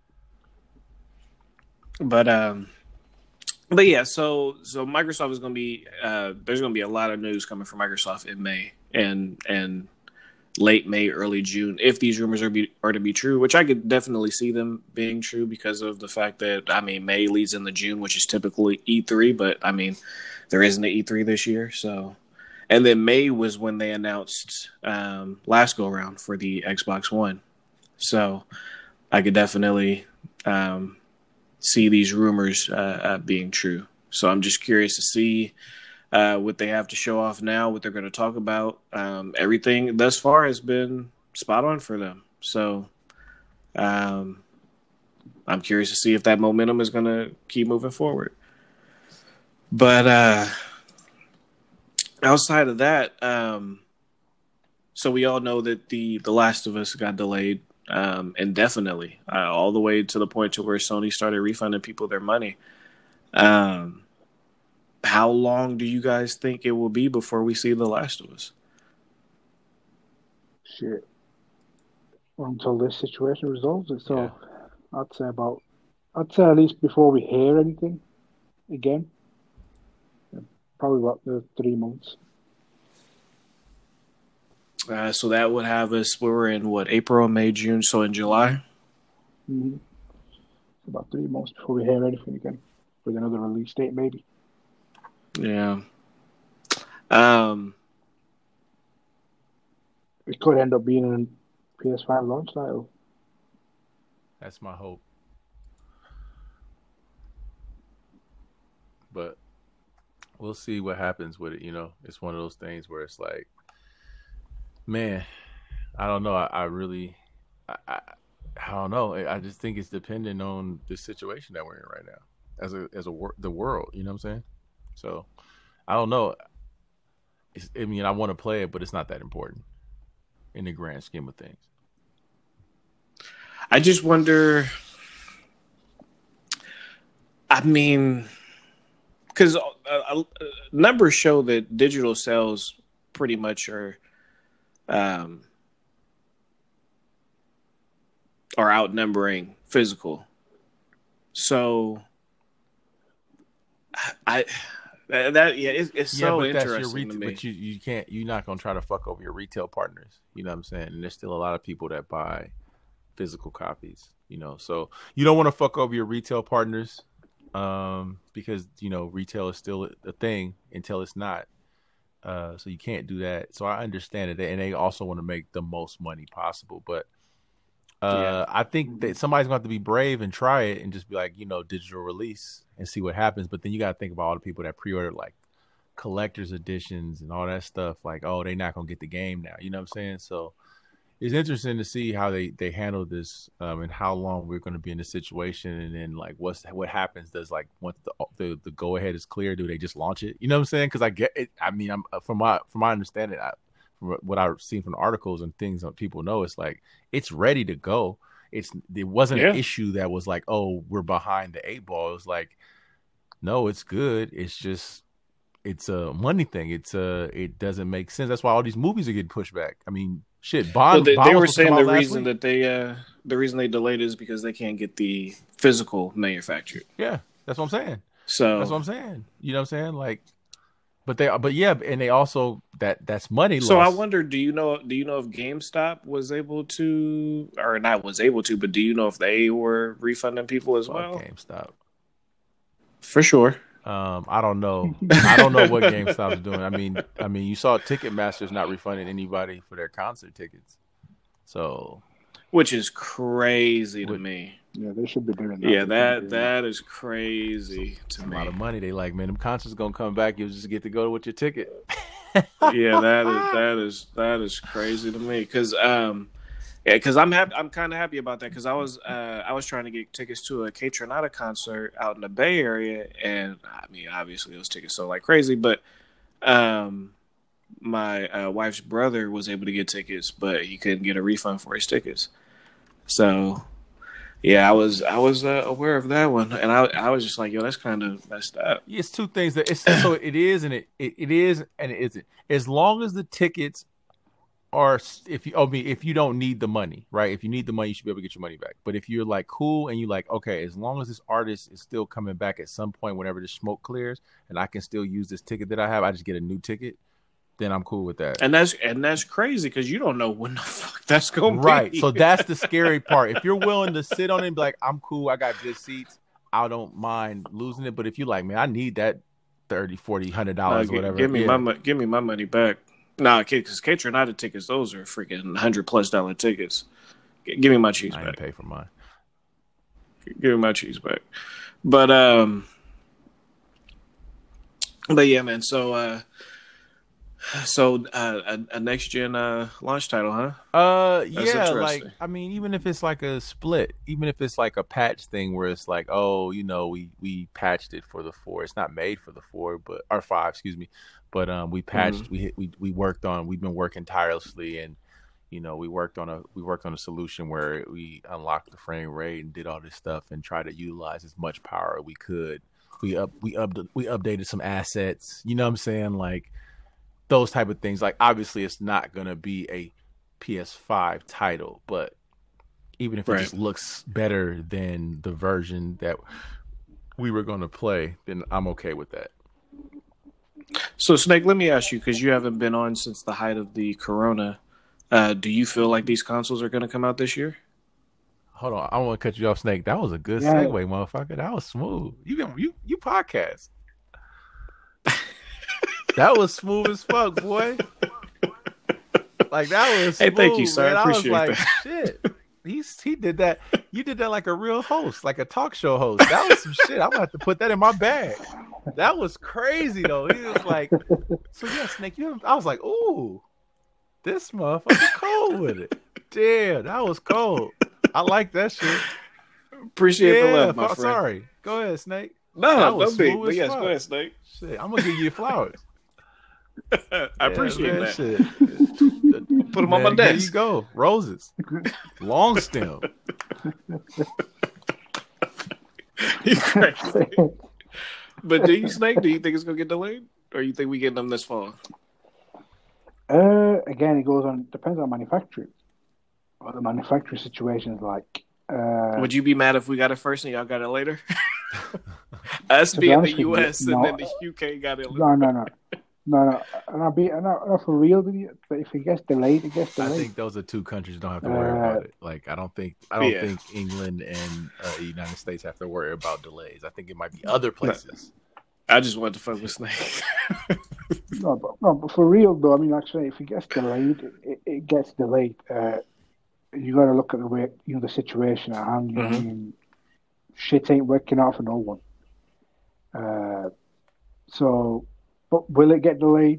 But um but yeah, so so Microsoft is gonna be uh there's gonna be a lot of news coming from Microsoft in May and and late May, early June, if these rumors are be are to be true, which I could definitely see them being true because of the fact that, I mean, May leads into June, which is typically E three, but I mean, there isn't an E three this year, so. And then May was when they announced um, last go around for the Xbox One, so I could definitely um, see these rumors uh, uh, being true. So I'm just curious to see Uh, what they have to show off now, what they're going to talk about. Um, everything thus far has been spot on for them. So um, I'm curious to see if that momentum is going to keep moving forward. But uh, outside of that, um, so we all know that the, the Last of Us got delayed um, indefinitely, uh, all the way to the point to where Sony started refunding people their money. Um, How long do you guys think it will be before we see The Last of Us? Shit. Until this situation resolves it. So yeah. I'd say about, I'd say at least before we hear anything again, probably about the three months. Uh, so that would have us, we're in what, April, May, June, so in July? Mm-hmm. About three months before we hear anything again, with another release date maybe. Yeah. Um, it could end up being a P S five launch title. That's my hope. But we'll see what happens with it, you know. It's one of those things where it's like, man, I don't know. I, I really, I, I, I don't know. I just think it's dependent on the situation that we're in right now as a, as a, the world, you know what I'm saying? So, I don't know. It's, I mean, I want to play it, but it's not that important in the grand scheme of things. I just wonder. I mean, because uh, uh, numbers show that digital sales pretty much are um, are outnumbering physical. So, I. That yeah, it's, it's yeah, so but interesting that's your reta- to me. But you, you can't you're not gonna try to fuck over your retail partners. You know what I'm saying? And there's still a lot of people that buy physical copies. You know, so you don't want to fuck over your retail partners, um, because you know retail is still a thing until it's not. Uh, so you can't do that. So I understand it, and they also want to make the most money possible. But uh, yeah. I think that somebody's going to have to be brave and try it and just be like, you know, digital release and see what happens. But then you got to think about all the people that pre-order like collector's editions and all that stuff. Like, oh, they're not going to get the game now. You know what I'm saying? So it's interesting to see how they, they handle this um, and how long we're going to be in this situation. And then like, what's what happens? Does like once the, the, the go ahead is clear, do they just launch it? You know what I'm saying? Cause I get it. I mean, I'm from my, from my understanding, I, from what I've seen from the articles and things that people know, it's like, it's ready to go. It's, it wasn't yeah. an issue that was like, oh, we're behind the eight ball. It was like, no, it's good. It's just, it's a money thing. It's a, it doesn't make sense. That's why all these movies are getting pushed back. I mean, shit. Bond. Well, they, Bond they were saying the reason week. that they, uh, the reason they delayed is because they can't get the physical manufactured. Yeah, that's what I'm saying. So that's what I'm saying. You know what I'm saying? Like, but they, but yeah, and they also that that's money. So loss. I wonder, do you know, do you know if GameStop was able to, or not was able to, but do you know if they were refunding people as Fuck well? GameStop, for sure. Um, I don't know. I don't know what GameStop is doing. I mean, I mean, you saw Ticketmaster's not refunding anybody for their concert tickets, so which is crazy to What? me. Yeah, they should be doing that. Yeah, that that is crazy to a me. lot of money. They like, man, them concerts gonna come back. You'll just get to go with your ticket. Yeah, that is that is that is crazy to me because um, Yeah, because I'm happy. I'm kind of happy about that because I was uh, I was trying to get tickets to a Kaytranada concert out in the Bay Area, and I mean, obviously those tickets sold like crazy. But um, my uh, wife's brother was able to get tickets, but he couldn't get a refund for his tickets. So, yeah, I was I was uh, aware of that one, and I I was just like, yo, that's kind of messed up. It's two things that it's so it is and it, it it is and it isn't. As long as the tickets are, if you oh me if you don't need the money, right? If you need the money, you should be able to get your money back. But if you're like cool and you like, okay, as long as this artist is still coming back at some point whenever the smoke clears, and I can still use this ticket that I have, I just get a new ticket. Then I'm cool with that. And that's and that's crazy because you don't know when the fuck that's gonna right. be. So that's the scary part. If you're willing to sit on it and be like, I'm cool, I got good seats, I don't mind losing it. But if you're like, man, I need that thirty, forty, hundred dollars, no, whatever. Give me yeah. my give me my money back. Nah, because Kaytranada tickets, those are freaking hundred plus dollar tickets. G- give me my cheese I back. didn't pay for mine. Give me my cheese back. But um, but yeah, man. So uh. So uh, a, a next gen uh, launch title, huh? Uh, That's yeah, like I mean, even if it's like a split, even if it's like a patch thing where it's like, oh, you know, we we patched it for the four. It's not made for the four, but or five, excuse me. But um, we patched, mm-hmm. we hit, we we worked on, we've been working tirelessly, and you know, we worked on a we worked on a solution where we unlocked the frame rate and did all this stuff and tried to utilize as much power as we could. We up we up we updated some assets. You know what I'm saying? Like. Those type of things. Like, obviously, it's not going to be a P S five title, but even if it right. just looks better than the version that we were going to play, then I'm okay with that. So, Snake, let me ask you, because you haven't been on since the height of the corona, uh, do you feel like these consoles are going to come out this year? Hold on. I don't want to cut you off, Snake. That was a good yeah. segue, motherfucker. That was smooth. You can, you, you podcast. That was smooth as fuck, boy. Like that was smooth, hey, thank you, sir. Man. I appreciate I was like, that. shit. He's he did that. You did that like a real host, like a talk show host. That was some shit. I'm gonna have to put that in my bag. That was crazy though. He was like, so yeah, Snake. You. I was like, ooh, this motherfucker cold with it. Damn, that was cold. I like that shit. Appreciate yeah, the love, my f- friend. Sorry. Go ahead, Snake. No, don't be. But yes, fuck. Go ahead, Snake. Shit, I'm gonna give you flowers. I yeah, appreciate man, that. Shit. Put them man, on my desk. There you go. Roses. Long stem. You crazy. But do you, Snake, do you think it's going to get delayed? Or you think we get them this fall? Uh, again, it goes on, depends on manufacturing. What the manufacturing situation is like. Uh, Would you be mad if we got it first and y'all got it later? Us being the U S you, and no, then the U K got it later. No, no, no. No, no, and I'll be, and I'll, for real with you, but if it gets delayed, it gets delayed. I think those are two countries don't have to worry uh, about it. Like, I don't think, I don't yeah. think England and uh, the United States have to worry about delays. I think it might be other places. I just want to fuck with Snake. no, but no, but for real though, I mean, actually, if it gets delayed, it, it gets delayed. Uh, you got to look at the way, you know, the situation at hand. You mm-hmm. know, I mean, shit ain't working out for no one. Uh, so. But will it get delayed?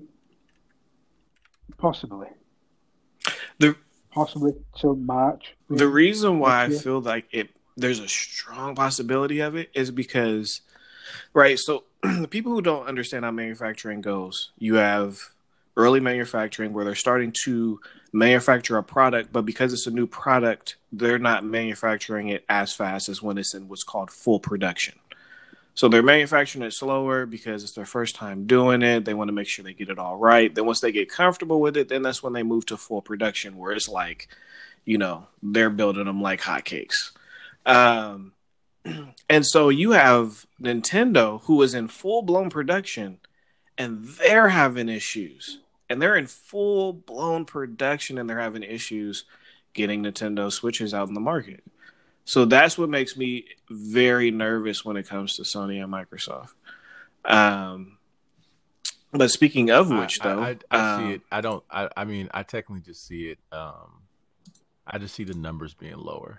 Possibly. The Possibly till March. Really. The reason why I feel like it, there's a strong possibility of it is because, right, so the people who don't understand how manufacturing goes, you have early manufacturing where they're starting to manufacture a product, but because it's a new product, they're not manufacturing it as fast as when it's in what's called full production. So they're manufacturing it slower because it's their first time doing it. They want to make sure they get it all right. Then once they get comfortable with it, then that's when they move to full production where it's like, you know, they're building them like hotcakes. Um, and so you have Nintendo who is in full-blown production and they're having issues. And they're in full-blown production and they're having issues getting Nintendo Switches out in the market. So that's what makes me very nervous when it comes to Sony and Microsoft. Um, but speaking of which, I, though, I, I, I um, see it. I don't. I, I mean, I technically just see it. Um, I just see the numbers being lower,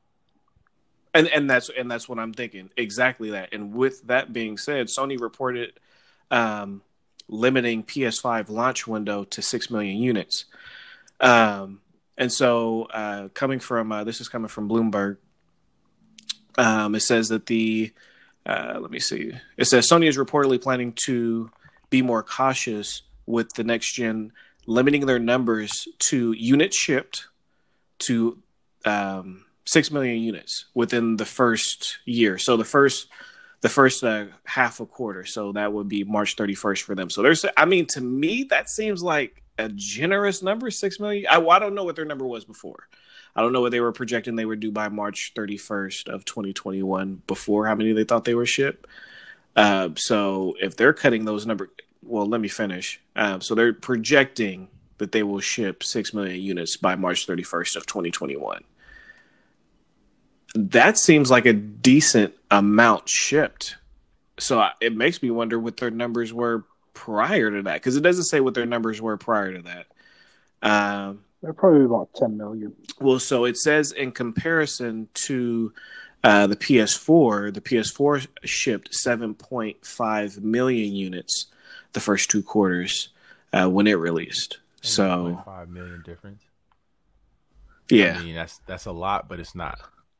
and and that's and that's what I'm thinking. Exactly that. And with that being said, Sony reported um, limiting P S five launch window to six million units. Um, And so, uh, coming from uh, this is coming from Bloomberg. Um, it says that the uh, let me see. It says Sony is reportedly planning to be more cautious with the next gen, limiting their numbers to units shipped to um, six million units within the first year. So the first the first uh, half a quarter. So that would be March thirty-first for them. So there's, I mean, to me, that seems like a generous number, six million. I, well, I don't know what their number was before. I don't know what they were projecting they would do by March thirty-first of twenty twenty-one before, how many they thought they were shipped. Uh, so if they're cutting those numbers, well, let me finish. Um, so they're projecting that they will ship six million units by March thirty-first of twenty twenty-one. That seems like a decent amount shipped. So I, it makes me wonder what their numbers were prior to that, because it doesn't say what their numbers were prior to that. Um, They're probably about ten million. Well, so it says in comparison to uh, the P S four, the P S four shipped seven point five million units the first two quarters uh, when it released. So five million difference. Yeah, I mean that's that's a lot, but it's not.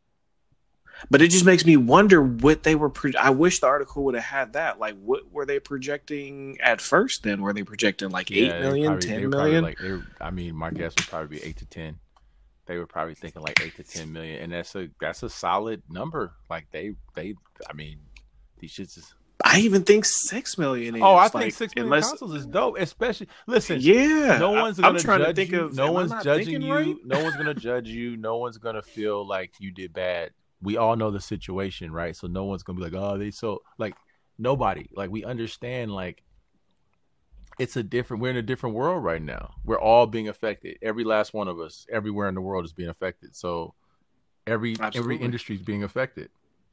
But it just makes me wonder what they were. Pro- I wish the article would have had that. Like, what were they projecting at first? Then were they projecting like eight yeah, million, probably, ten million? Like, they, I mean, my guess would probably be eight to ten. They were probably thinking like eight to ten million, and that's a that's a solid number. Like they they, I mean, these shits is. I even think six million. Is. Oh, I like, think six million unless, consoles is dope. Especially, listen, yeah. No one's I, gonna I'm trying judge to think you. of. No one's judging you. Right? No one's gonna judge you. No one's gonna feel like you did bad. We all know the situation, right? So no one's gonna be like, oh, they so like nobody. Like we understand, like it's a different. We're in a different world right now. We're all being affected. Every last one of us, everywhere in the world, is being affected. So every Absolutely. every industry is being affected.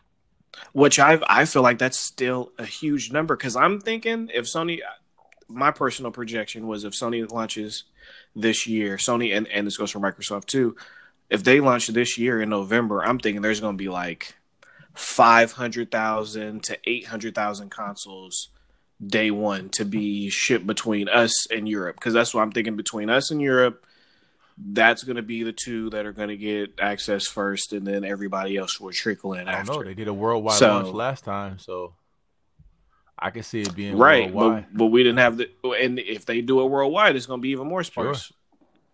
Which I I feel like that's still a huge number, because I'm thinking if Sony, my personal projection was if Sony launches this year, Sony and, and this goes for Microsoft too, if they launch this year in November, I'm thinking there's going to be like five hundred thousand to eight hundred thousand consoles day one to be shipped between us and Europe, because that's what I'm thinking, between us and Europe. That's going to be the two that are going to get access first, and then everybody else will trickle in I don't after. know. They did a worldwide So- launch last time, so I can see it being Right, worldwide. but, but we didn't have the, and if they do it worldwide, it's going to be even more sparse. Sure.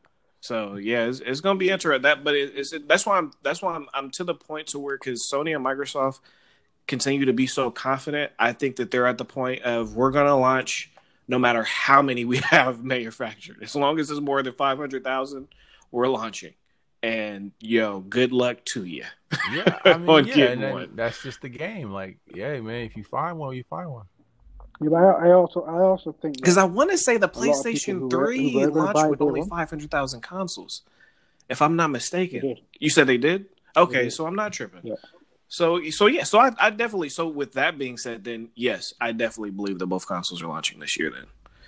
So yeah, it's, it's going to be interesting. That, but it, it's that's why I'm that's why I'm I'm to the point to where, because Sony and Microsoft continue to be so confident, I think that they're at the point of we're going to launch no matter how many we have manufactured. As long as it's more than five hundred thousand, we're launching. And yo, good luck to you. Yeah, I mean, on yeah, getting and one. then that's just the game. Like, yeah, man, if you find one, you find one. Yeah, but I, I also I also think Because that I want to say the lot of people PlayStation who were- three who were gonna launched buy with day only one. five hundred thousand consoles, if I'm not they mistaken. did. You said they did? Okay, did. so I'm not tripping. Yeah. So, so yeah, so I, I definitely. So with that being said, then yes, I definitely believe that both consoles are launching this year. Then,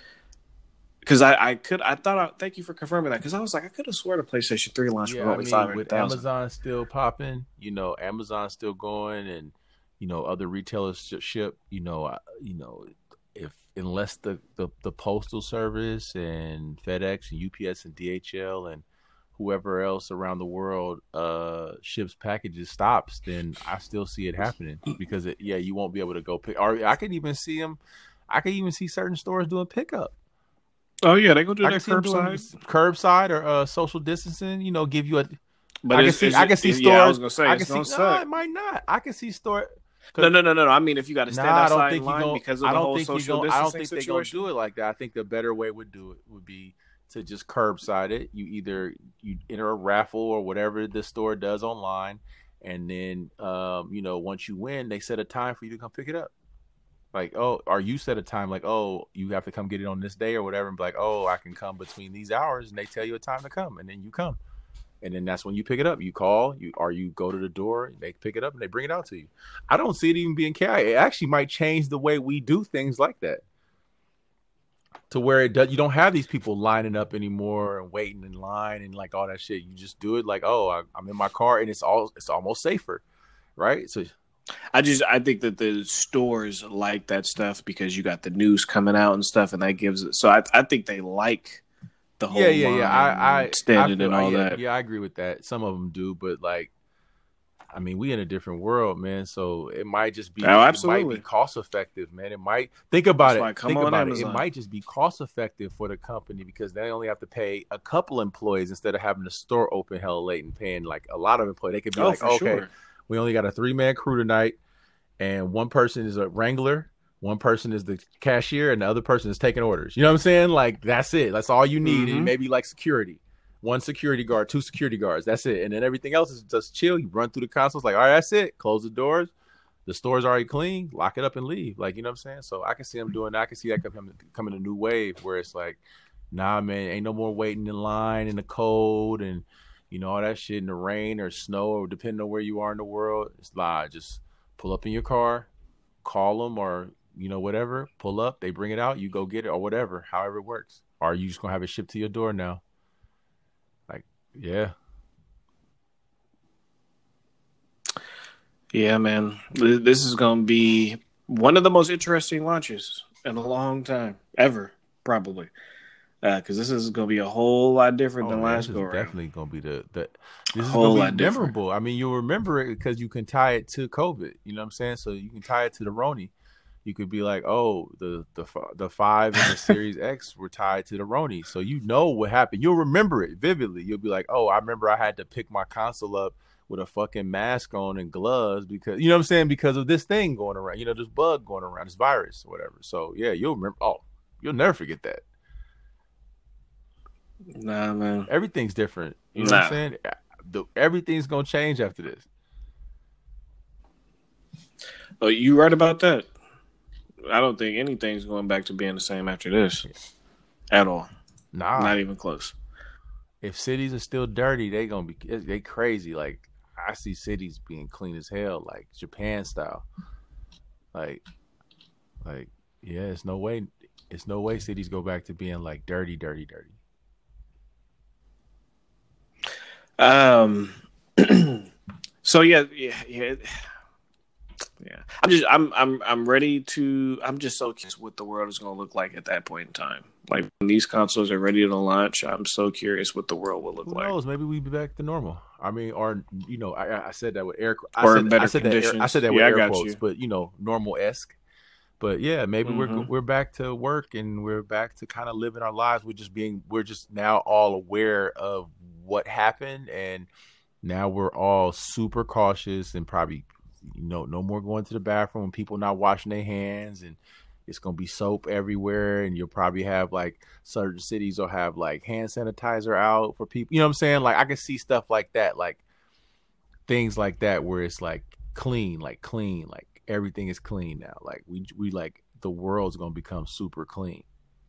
because I, I could, I thought. I, thank you for confirming that. Because I was like, I could have swore the PlayStation three launched Yeah, with I only mean, five hundred with thousand. Amazon still popping, you know, Amazon's still going, and you know, other retailers sh- ship. You know, uh, you know, if unless the, the the postal service and FedEx and U P S and D H L and whoever else around the world uh, ships packages stops, then I still see it happening, because it, yeah, you won't be able to go pick. Or I could even see them. I could even see certain stores doing pickup. Oh yeah, they go do I their can see them doing curbside. curbside or uh, social distancing. You know, give you a. But I can it's, see. it's, I can see stores. Yeah, I was gonna say I it's can gonna see. No, suck. it might not. I can see store. No, no, no, no, no. I mean, if you got to stand Nah, I don't outside think in you line gonna. because of I the don't whole think you social gonna. I don't distancing think they're gonna situation. do it like that. I think the better way would do it would be to just curbside it. You either you enter a raffle or whatever the store does online, and then um, you know, once you win, they set a time for you to come pick it up. Like, oh, or you set a time like, oh, you have to come get it on this day or whatever, and be like, oh, I can come between these hours, and they tell you a time to come, and then you come, and then that's when you pick it up. You call, you or you go to the door, they pick it up, and they bring it out to you. I don't see it even being chaos. It actually might change the way we do things like that, to where it does. You don't have these people lining up anymore and waiting in line and like all that shit. You just do it like, oh, I, I'm in my car, and it's all it's almost safer, right? So. I just I think that the stores like that stuff because you got the news coming out and stuff, and that gives it. So I I think they like the whole yeah, yeah, yeah. I, I, standard I feel, and all yeah, that. Yeah, I agree with that. Some of them do, but like, I mean, we in a different world, man. So it might just be, Oh, it might absolutely. be cost effective, man. It might think about That's it. why come Think on about Amazon. it. It might just be cost effective for the company because they only have to pay a couple employees instead of having the store open hella late and paying like a lot of employees. They could be Oh, like, for okay, sure. we only got a three man crew tonight, and one person is a wrangler, one person is the cashier, and the other person is taking orders. You know what I'm saying? Like that's it. That's all you need, Mhm. and maybe like security. One security guard, two security guards. That's it. And then everything else is just chill. You run through the consoles like, all right, that's it. Close the doors. The store's already clean. Lock it up and leave. Like, you know what I'm saying? So I can see them doing that. I can see that coming, coming a new wave where it's like, nah, man, ain't no more waiting in line in the cold and, you know, all that shit in the rain or snow or depending on where you are in the world. It's like, just pull up in your car, call them or, you know, whatever. Pull up. They bring it out. You go get it or whatever, however it works. Or are you just going to have it shipped to your door now? Yeah. Yeah, man. This is going to be one of the most interesting launches in a long time, ever, probably. Because uh, this is going to be a whole lot different oh, than yeah, last this go is around. definitely going to be the, the this is Whole going lot to be different. memorable. I mean, you'll remember it because you can tie it to COVID. You know what I'm saying? So you can tie it to the Roni. You could be like, oh, the the the five and the Series X were tied to the Roni, so you know what happened. You'll remember it vividly. You'll be like, oh, I remember I had to pick my console up with a fucking mask on and gloves because you know what I'm saying because of this thing going around. You know, this bug going around, this virus, or whatever. So yeah, you'll remember. Oh, you'll never forget that. Nah, man. Everything's different. You know nah. what I'm saying? The, everything's gonna change after this. Oh, you right about that. I don't think anything's going back to being the same after this at all. Nah, not even close. If cities are still dirty, they gonna be they crazy. Like I see cities being clean as hell, like Japan style. Like, like yeah, it's no way. It's no way cities go back to being like dirty, dirty, dirty. Um. so yeah, yeah, yeah. Yeah, I'm just I'm I'm I'm ready to. I'm just so curious what the world is going to look like at that point in time. Like when these consoles are ready to launch, I'm so curious what the world will look Who like. knows? Maybe we be back to normal. I mean, or you know, I, I said that with air. I Or said, better I said conditions. that. Air, I said that yeah, with I air got quotes, you. but you know, normal esque. But yeah, maybe Mm-hmm. we're we're back to work and we're back to kind of living our lives. We're just being we're just now all aware of what happened, and now we're all super cautious and probably. You know, no more going to the bathroom and people not washing their hands, and it's gonna be soap everywhere. And you'll probably have like certain cities will have like hand sanitizer out for people. You know what I'm saying? Like I can see stuff like that, like things like that, where it's like clean, like clean, like everything is clean now. Like we we like the world's gonna become super clean.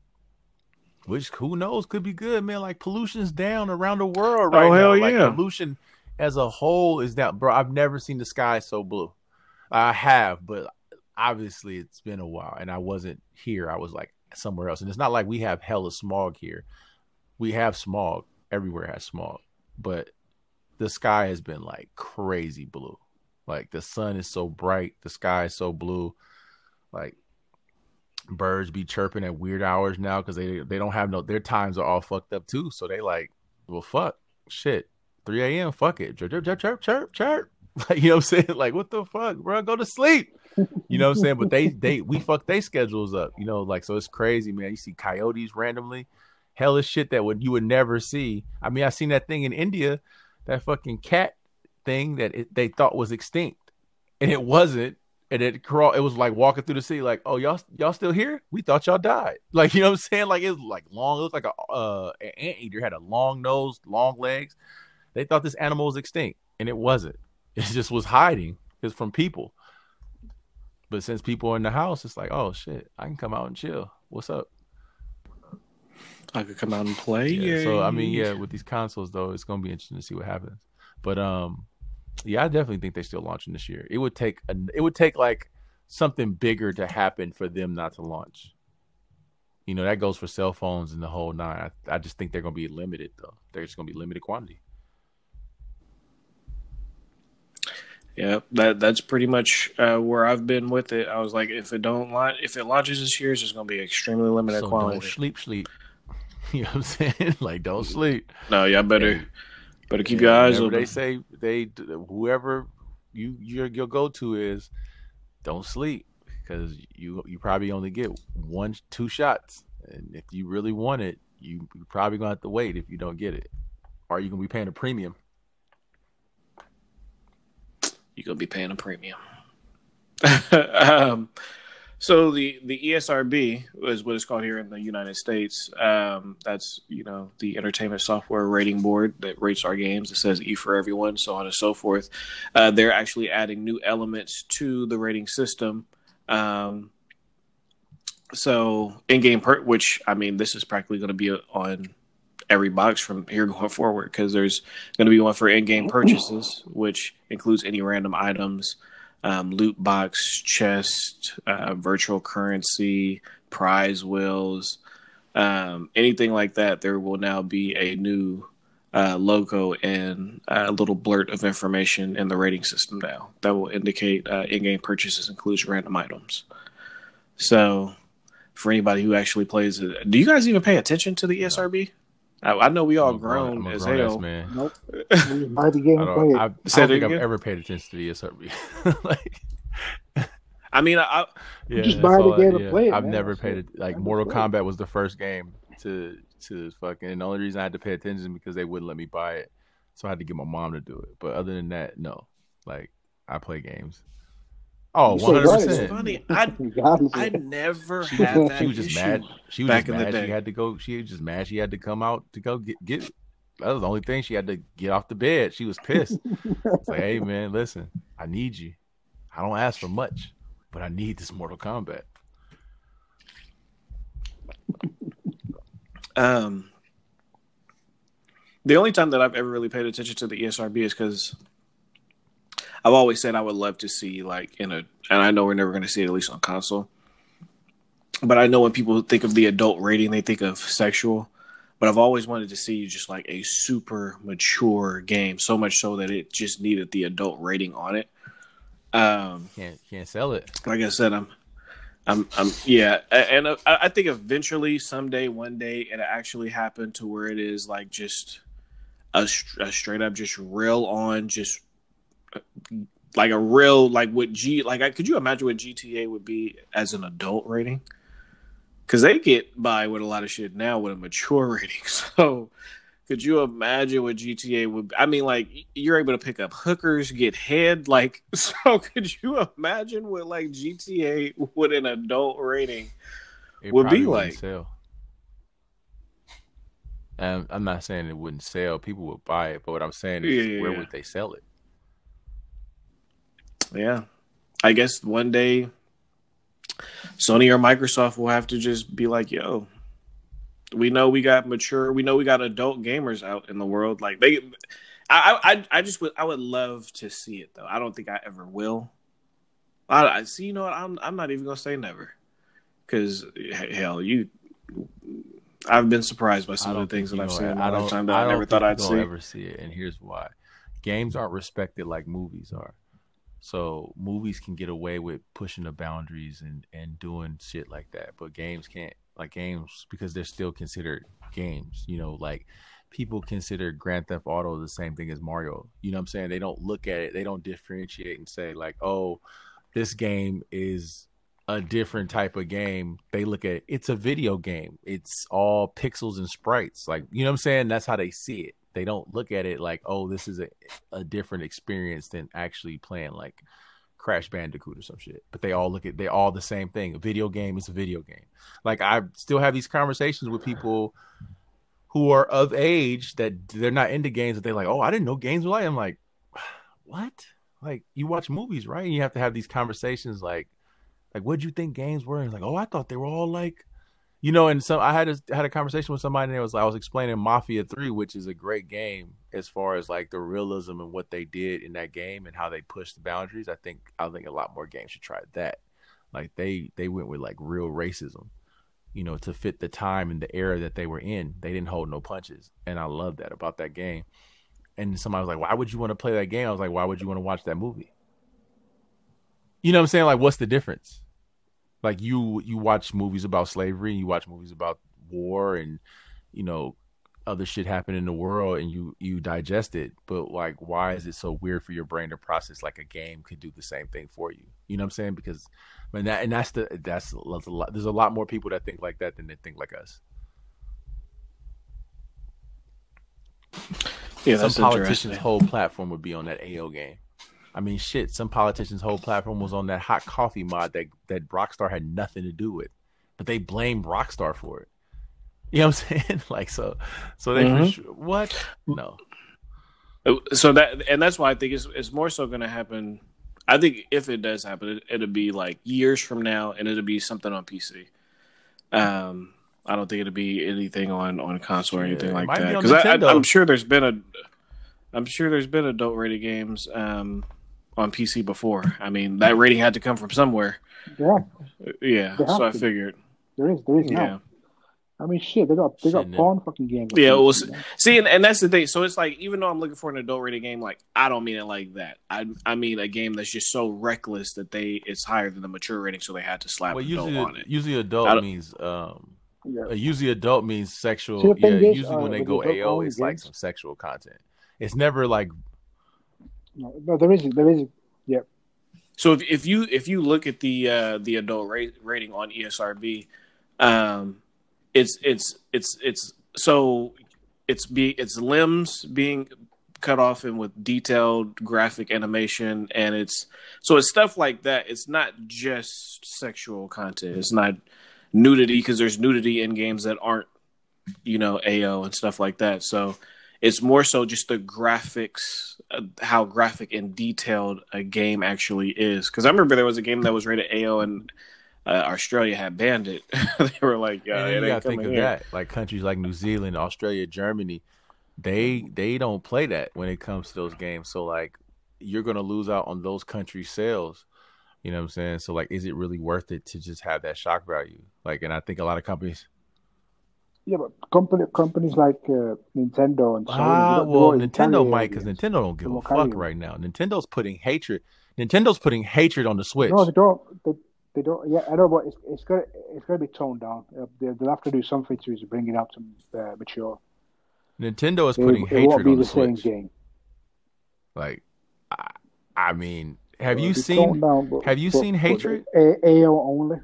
Which who knows could be good, man. Like pollution's down around the world right oh, now. hell Like yeah. pollution as a whole is down, bro. I've never seen the sky so blue. I have, but obviously it's been a while, and I wasn't here. I was like somewhere else, and it's not like we have hella smog here. We have smog everywhere. Has smog, but the sky has been like crazy blue. Like the sun is so bright, the sky is so blue. Like birds be chirping at weird hours now because they they don't have no. Their times are all fucked up too. So they like, well, fuck, shit. three a.m. Fuck it. Chirp, chirp, chirp, chirp, chirp. Like, you know what I'm saying? Like, what the fuck, bro? Go to sleep. You know what I'm saying? But they, they, we fuck their schedules up. You know, like, so it's crazy, man. You see coyotes randomly. Hella shit that would you would never see. I mean, I seen that thing in India, that fucking cat thing that it, they thought was extinct, and it wasn't. And it crawl. It was like walking through the city, like, oh, y'all, y'all still here? We thought y'all died. Like, you know what I'm saying? Like, it was like long. It looked like a uh, an anteater, had a long nose, long legs. They thought this animal was extinct, and it wasn't. It just was hiding. It's from people. But since people are in the house, it's like, oh shit, I can come out and chill. What's up? I could come out and play. Yeah, so I mean, Yay. yeah, with these consoles though, it's gonna be interesting to see what happens. But um, yeah, I definitely think they're still launching this year. It would take a, it would take like something bigger to happen for them not to launch. You know, that goes for cell phones and the whole nine. I, I just think they're gonna be limited though. They're just gonna be limited quantity. Yeah, that that's pretty much uh, where I've been with it. I was like, if it don't launch, if it launches this year, it's just going to be extremely limited So quality. don't sleep, sleep. You know what I'm saying? Like, don't sleep. No, y'all better And- better keep and your eyes whenever open. They say they whoever you your your go to is, don't sleep, because you you probably only get one two shots, and if you really want it, you you probably gonna have to wait if you don't get it, or you gonna be paying a premium. You're gonna be paying a premium. um, so the the E S R B is what it's called here in the United States. Um, that's you know the Entertainment Software Rating Board that rates our games. It says E for everyone, so on and so forth. Uh, they're actually adding new elements to the rating system. Um, so in-game per, which I mean, this is practically going to be on every box from here going forward, because there's going to be one for in-game purchases, which includes any random items, um, loot box, chest, uh, virtual currency, prize wheels, um, anything like that. There will now be a new uh, logo and a little blurt of information in the rating system now that will indicate uh, in-game purchases includes random items. So for anybody who actually plays it, do you guys even pay attention to the E S R B? I, I know we all I'm a grown, grown, I'm a as grown hell. ass man. Nope. We just buy the game I and don't, play it. I, I Say don't that think I've again? ever paid attention to the E S R B. Like, I mean, I, I yeah, Just that's buy the all I- game and yeah. play it, I've man. never That's paid it. it. Like, That's Mortal it. Kombat was the first game to to fucking. And the only reason I had to pay attention because they wouldn't let me buy it, so I had to get my mom to do it. But other than that, no. Like, I play games. Oh, You still one hundred got it's it, percent. though. funny. I You got it. I never She had was, that she was just issue mad. She was back just in the mad. day. She had to go. She was just mad. She had to come out to go get get. That was the only thing. She had to get off the bed. She was pissed. It's like, hey man, listen, I need you. I don't ask for much, but I need this Mortal Kombat. Um, the only time that I've ever really paid attention to the E S R B is because I've always said I would love to see, like, in a, and I know we're never going to see it, at least on console, but I know when people think of the adult rating, they think of sexual. But I've always wanted to see just like a super mature game, so much so that it just needed the adult rating on it. Um, Can't can't sell it. like I said, I'm, I'm, I'm, yeah, and I, I think eventually, someday, one day, it'll actually happen to where it is like just a, a straight up, just real on, just like a real, like what G, like I could you imagine what G T A would be as an adult rating? Because they get by with a lot of shit now with a mature rating. So could you imagine what G T A would be? I mean, like, you're able to pick up hookers, get head. Like, so could you imagine what, like, G T A with an adult rating It would be probably wouldn't like? sell. And I'm not saying it wouldn't sell. People would buy it, but what I'm saying is, Yeah, yeah, where yeah. would they sell it? Yeah. I guess one day Sony or Microsoft will have to just be like, yo, we know we got mature, we know we got adult gamers out in the world. Like they, I, I, I just would, I would love to see it though. I don't think I ever will. I, I see, you know what? I'm, I'm not even gonna say never, because hell, you, I've been surprised by I some don't of the things think that you I've gonna- seen in my I don't, lifetime that I I, don't never think thought you're I'd gonna see. ever see it, and here's why: games aren't respected like movies are. So movies can get away with pushing the boundaries and, and doing shit like that, but games can't. Like games, because they're still considered games. You know, like people consider Grand Theft Auto the same thing as Mario. You know what I'm saying? They don't look at it. They don't differentiate and say like, oh, this game is a different type of game. They look at it, it's a video game. It's all pixels and sprites. Like, you know what I'm saying? That's how they see it. They don't look at it like, oh, this is a, a different experience than actually playing like Crash Bandicoot or some shit. But they all look at, they all the same thing. A video game is a video game. Like I still have these conversations with people who are of age that they're not into games, that they're like, oh, I didn't know games were like. I'm like, what? Like you watch movies, right? And you have to have these conversations like, like what'd you think games were? And like, oh, I thought they were all like, you know. And so I had a had a conversation with somebody, and it was I was explaining Mafia three, which is a great game as far as like the realism and what they did in that game and how they pushed the boundaries. I think I think a lot more games should try that. Like they they went with like real racism, you know, to fit the time and the era that they were in. They didn't hold no punches, and I love that about that game. And somebody was like, "Why would you want to play that game?" I was like, "Why would you want to watch that movie?" You know what I'm saying? Like, what's the difference? Like you you watch movies about slavery, and you watch movies about war, and you know, other shit happen in the world and you you digest it. But like, why is it so weird for your brain to process like a game could do the same thing for you? You know what I'm saying? Because I mean that and that's the that's, that's a lot. There's a lot more people that think like that than they think like us. Yeah, some politician's whole platform would be on that A O game. I mean, shit. Some politician's whole platform was on that hot coffee mod that that Rockstar had nothing to do with, but they blamed Rockstar for it. You know what I'm saying? Like so, so they mm-hmm. sure, what? No. So that and that's why I think it's it's more so going to happen. I think if it does happen, it, it'll be like years from now, and it'll be something on P C. Um. I don't think it'll be anything on, on console or anything yeah, like that. Because be I'm sure there's been a, I'm sure there's been adult rated games um, on P C before. I mean, that rating had to come from somewhere. Yeah, yeah. So I to. figured there is, there is yeah. now. I mean, shit, they got they got shit, porn fucking games. Yeah, well, see, and, and that's the thing. So it's like, even though I'm looking for an adult rated game, like I don't mean it like that. I I mean a game that's just so reckless that they it's higher than the mature rating, so they had to slap well, adult usually, on it. Usually, adult means. Um, Yeah. Uh, usually adult means sexual. So yeah, is, usually uh, when they go A O, it's like games. Some sexual content. It's never like. No, no there isn't. There isn't. Yep. So if if you if you look at the uh, the adult rate, rating on E S R B, um, it's it's it's it's so it's be it's limbs being cut off and with detailed graphic animation, and it's so it's stuff like that. It's not just sexual content. It's not. Nudity, because there's nudity in games that aren't, you know, A O and stuff like that. So it's more so just the graphics, uh, how graphic and detailed a game actually is. Because I remember there was a game that was rated A O and uh, Australia had banned it. They were like, uh, and you got to think of here. that. Like countries like New Zealand, Australia, Germany, they they don't play that when it comes to those games. So like you're gonna lose out on those countries' sales. You know what I'm saying? So, like, is it really worth it to just have that shock value? Like, and I think a lot of companies. Yeah, but company, companies like uh, Nintendo and Sony. Ah, well, Nintendo might, because Nintendo don't give a fuck right now. Nintendo's putting hatred. Nintendo's putting hatred on the Switch. No, they don't. They, they don't. Yeah, I know, but it's it's got it's got to be toned down. They, they'll have to do something to bring it out to uh, mature. Nintendo is putting it, hatred it won't be on the, the same Switch. Game. Like, I, I mean. Have you seen? Down, but, have you but, seen Hatred? A O only.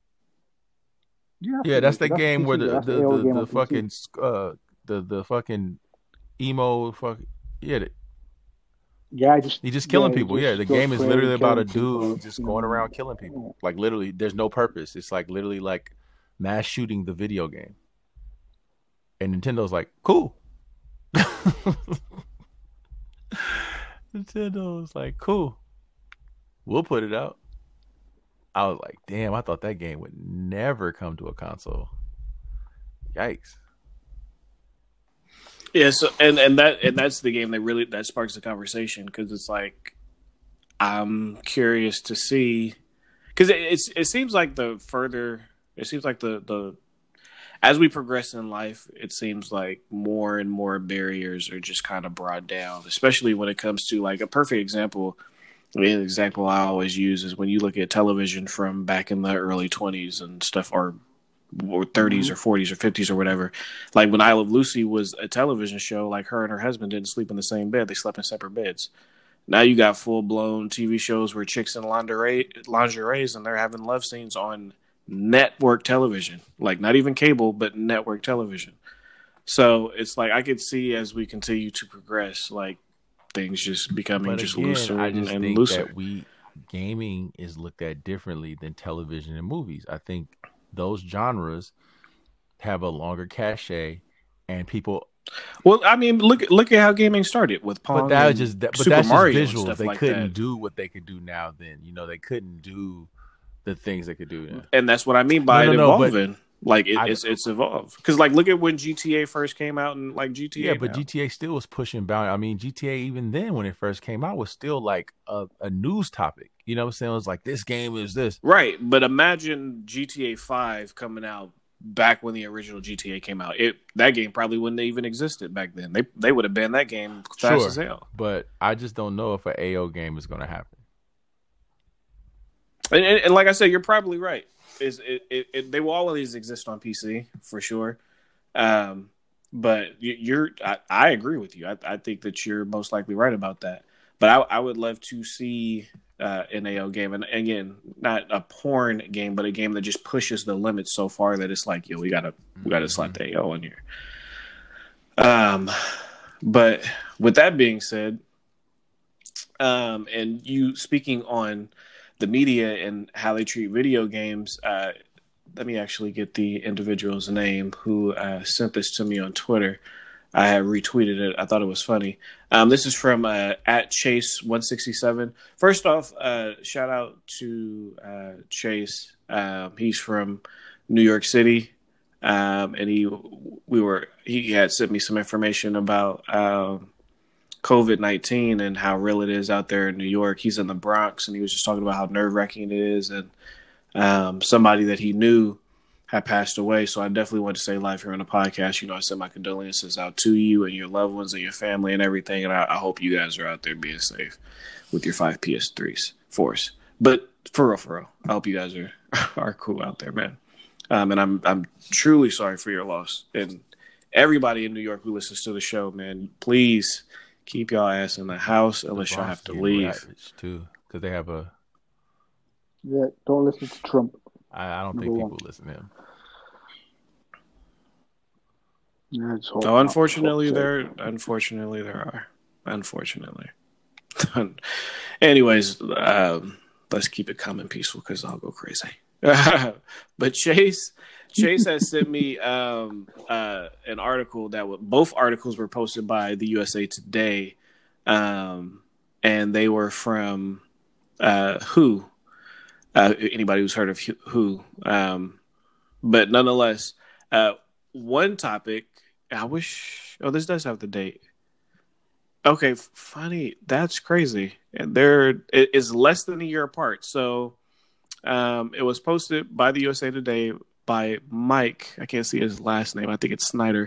Yeah, yeah, that's the game where the the, the, the, the fucking uh the the fucking emo fuck yeah. The, yeah, just he just killing yeah, people. Just yeah, the game is literally about a dude people, just going around killing people. Like literally, there's no purpose. It's like literally like mass shooting the video game. And Nintendo's like, cool. Nintendo's like, cool. We'll put it out. I was like, damn, I thought that game would never come to a console. Yikes. Yeah, so and, and that and that's the game that really that sparks the conversation, because it's like I'm curious to see, because it it's, it seems like the further it seems like the the as we progress in life, it seems like more and more barriers are just kind of brought down, especially when it comes to like a perfect example. The example I always use is when you look at television from back in the early twenties and stuff, or, or thirties mm-hmm. or forties or fifties or whatever. Like when I Love Lucy was a television show, like her and her husband didn't sleep in the same bed. They slept in separate beds. Now you got full-blown T V shows where chicks in lingerie, lingeries and they're having love scenes on network television. Like not even cable, but network television. So it's like I could see as we continue to progress, like, things just becoming but just again, looser I just and think looser. That we gaming is looked at differently than television and movies. I think those genres have a longer cachet, and people. Well, I mean, look look at how gaming started with Pong. But that was just that, but Super that's Mario just visuals. They like couldn't that. do what they could do now. Then you know they couldn't do the things they could do now. And that's what I mean by no, it no, no, evolving. Like it, it's it's evolved, because like look at when G T A first came out, and like G T A. Yeah, but now. G T A still was pushing bound. I mean, G T A even then when it first came out was still like a, a news topic. You know what I'm saying? It was like this game is this right. But imagine G T A five coming out back when the original G T A came out. It that game probably wouldn't have even existed back then. They they would have banned that game fast sure, as hell. But I just don't know if an A O game is going to happen. And, and, and like I said, you're probably right. Is it, it, it they will always exist on P C for sure, um, but you're I, I agree with you. I, I think that you're most likely right about that. But I, I would love to see uh, an A O game, and again, not a porn game, but a game that just pushes the limits so far that it's like, yo, we gotta we gotta slap the A O in here. Um, but with that being said, um, and you speaking on the media and how they treat video games, uh, let me actually get the individual's name who uh, sent this to me on Twitter. I have retweeted it. I thought it was funny. Um, this is from uh, at Chase one sixty-seven. First off, uh, shout out to uh, Chase. Um, he's from New York City, um, and he we were he had sent me some information about um, COVID nineteen and how real it is out there in New York. He's in the Bronx, and he was just talking about how nerve wracking it is, and um, somebody that he knew had passed away. So I definitely want to say live here on the podcast, you know, I send my condolences out to you and your loved ones and your family and everything. And I, I hope you guys are out there being safe with your five P S threes, fours. But for real, for real, I hope you guys are, are cool out there, man. Um, and I'm, I'm truly sorry for your loss. And everybody in New York who listens to the show, man, please keep y'all ass in the house unless y'all have to leave. Too, because they have a. Yeah, don't listen to Trump. I, I don't think people one. listen to him. Yeah, oh, unfortunately, there. Unfortunately, there are. Unfortunately. Anyways, um, let's keep it calm and peaceful because I'll go crazy. But Chase, Chase has sent me um, uh, an article that w- both articles were posted by the U S A Today, um, and they were from uh, who. Uh, anybody who's heard of who, um, but nonetheless, uh, one topic. I wish. Oh, this does have the date. Okay, funny. That's crazy. And they're it is less than a year apart. So, um, it was posted by the U S A Today by Mike. I can't see his last name. I think it's Snyder.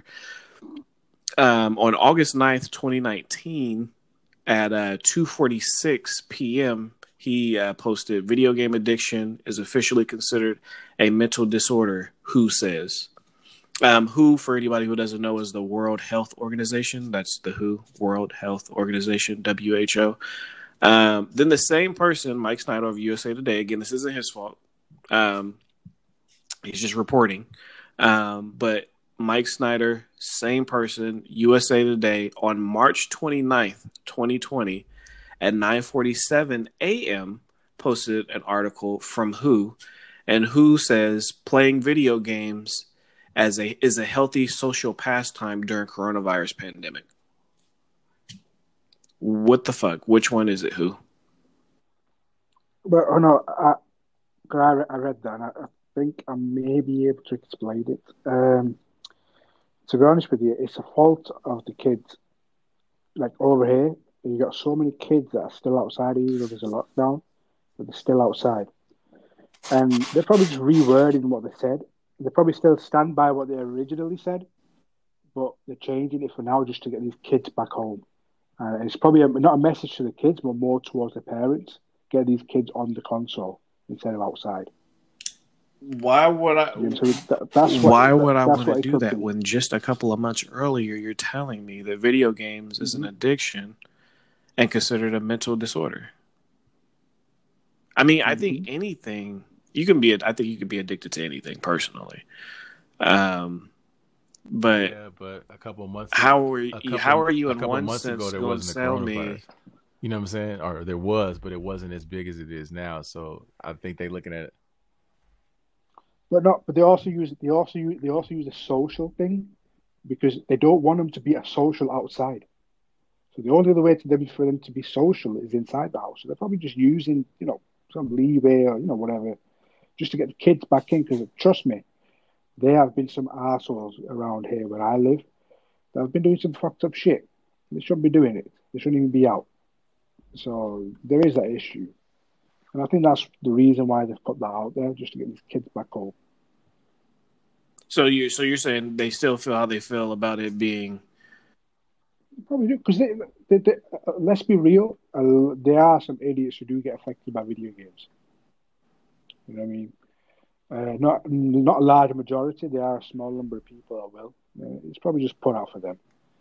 Um, on August ninth, twenty nineteen, at uh, two forty-six p.m. He uh, posted, video game addiction is officially considered a mental disorder, W H O says. Um, W H O, for anybody who doesn't know, is the World Health Organization. That's the W H O, World Health Organization, W H O. Um, then the same person, Mike Snyder of U S A Today, again, this isn't his fault. Um, he's just reporting. Um, but Mike Snyder, same person, U S A Today, on March twenty-ninth, twenty twenty, at nine forty-seven a.m. posted an article from W H O, and W H O says playing video games as a is a healthy social pastime during coronavirus pandemic. What the fuck? Which one is it, W H O? But oh no, I, I, I read that, and I, I think I may be able to explain it. Um, to be honest with you, it's a fault of the kids. Like over here, you got so many kids that are still outside, even though there's a lockdown, but they're still outside. And they're probably just rewording what they said. They probably still stand by what they originally said, but they're changing it for now just to get these kids back home. Uh, and it's probably a, not a message to the kids, but more towards the parents. Get these kids on the console instead of outside. Why would I? You know, so that, that's what, why that, would I want to do that be. when just a couple of months earlier you're telling me that video games is mm-hmm. an addiction and considered a mental disorder? I mean, mm-hmm. I think anything you can be. I think you can be addicted to anything personally. Um, but yeah, but a couple of months. How were you? Couple, how are you in one months sense ago, there going to wasn't sell a me? You know what I'm saying? Or there was, but it wasn't as big as it is now. So I think they're looking at it. But not. But they also use. They also use. They also use a social thing because they don't want them to be a social outside. So the only other way to them for them to be social is inside the house. So they're probably just using, you know, some leeway or you know whatever, just to get the kids back in. Because trust me, there have been some assholes around here where I live that have been doing some fucked up shit. They shouldn't be doing it. They shouldn't even be out. So there is that issue. And I think that's the reason why they've put that out there, just to get these kids back home. So you, so you're saying they still feel how they feel about it being? Probably do, because they, they, they, uh, let's be real, uh, there are some idiots who do get affected by video games. You know what I mean? Uh, not not a large majority. There are a small number of people that will. Uh, it's probably just put out for them.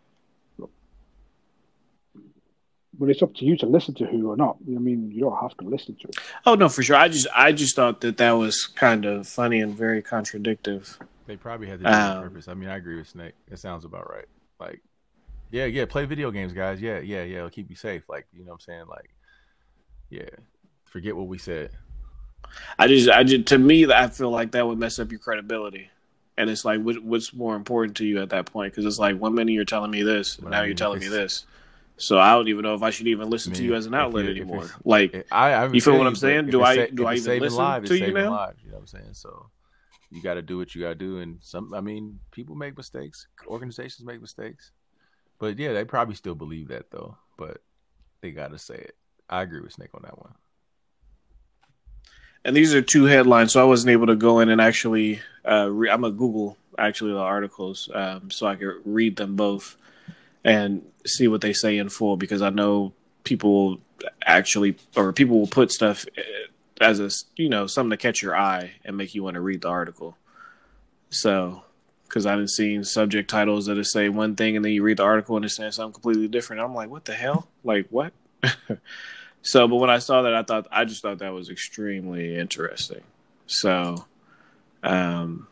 But it's up to you to listen to who or not. I mean, you don't have to listen to it. Oh no, for sure. I just I just thought that that was kind of funny and very contradictive. They probably had to do it on purpose. I mean, I agree with Snake. It sounds about right. Like, yeah, yeah, play video games, guys. Yeah, yeah, yeah. It'll keep you safe. Like, you know what I'm saying? Like, yeah. Forget what we said. I just, I just, to me, I feel like that would mess up your credibility. And it's like, what, what's more important to you at that point? Because it's like, one minute you're telling me this, and now I mean, you're telling me this. So I don't even know if I should even listen I mean, to you as an outlet anymore. Like, I, I you feel what I'm saying? Do I, do I even listen live, to you now? Live, you know what I'm saying? So you got to do what you got to do. And some, I mean, people make mistakes. Organizations make mistakes. But yeah, they probably still believe that though. But they got to say it. I agree with Snake on that one. And these are two headlines, so I wasn't able to go in and actually. Uh, re- I'm gonna Google actually the articles um, so I can read them both and see what they say in full, because I know people actually or people will put stuff as a you know something to catch your eye and make you want to read the article. So, because I've seen subject titles that say one thing and then you read the article and it's saying something completely different. I'm like, what the hell? Like what? So, but when I saw that, I thought I just thought that was extremely interesting. So, um,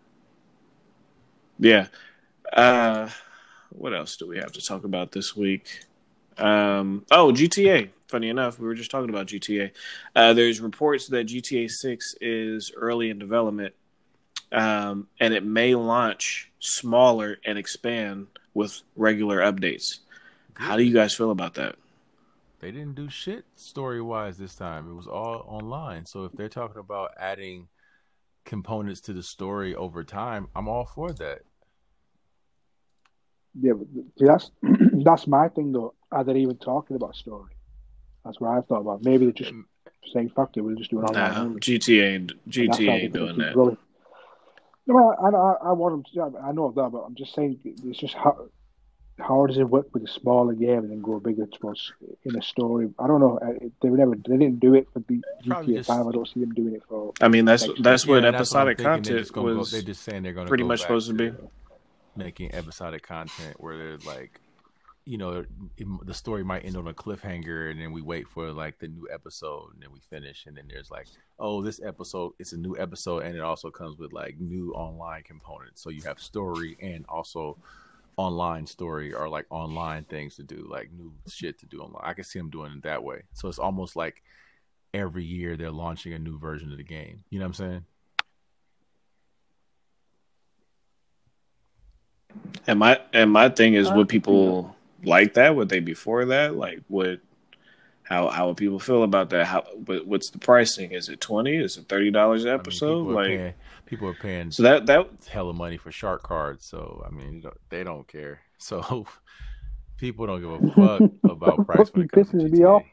yeah. Uh, what else do we have to talk about this week? Um, oh, G T A. Funny enough, we were just talking about G T A. Uh, there's reports that G T A six is early in development, um, and it may launch smaller and expand with regular updates. How do you guys feel about that? They didn't do shit story-wise this time. It was all online. So if they're talking about adding components to the story over time, I'm all for that. Yeah, but that's that's my thing though. Are they even talking about story? That's what I thought about. Maybe they're just saying, "Fuck it, we'll just do it online." Nah, G T A, G T A ain't doing that. Growing. No, I, I, I want them to. I know that, but I'm just saying it's just how. How does it work with a smaller game and then go bigger in a story? I don't know. They never, they didn't do it for the G T A five. I don't see them doing it for. I mean, that's that's what yeah, episodic that's what content they're was. Go, they're just saying they're going to pretty much supposed to be making episodic content where they're like, you know, it, the story might end on a cliffhanger, and then we wait for like the new episode, and then we finish, and then there's like, oh, this episode, it's a new episode, and it also comes with like new online components. So you have story and also online story or like online things to do, like new shit to do online. I can see them doing it that way. So it's almost like every year they're launching a new version of the game. You know what I'm saying? And my and my thing is, would people like that? Would they be for that? Like, would how how would people feel about that? How but what's the pricing? Is it twenty? Is it thirty dollars an episode? I mean, people like are paying, people are paying so that that hella money for shark cards. So I mean, they don't care. So people don't give a fuck about price when it comes to G T A. Pisses me off.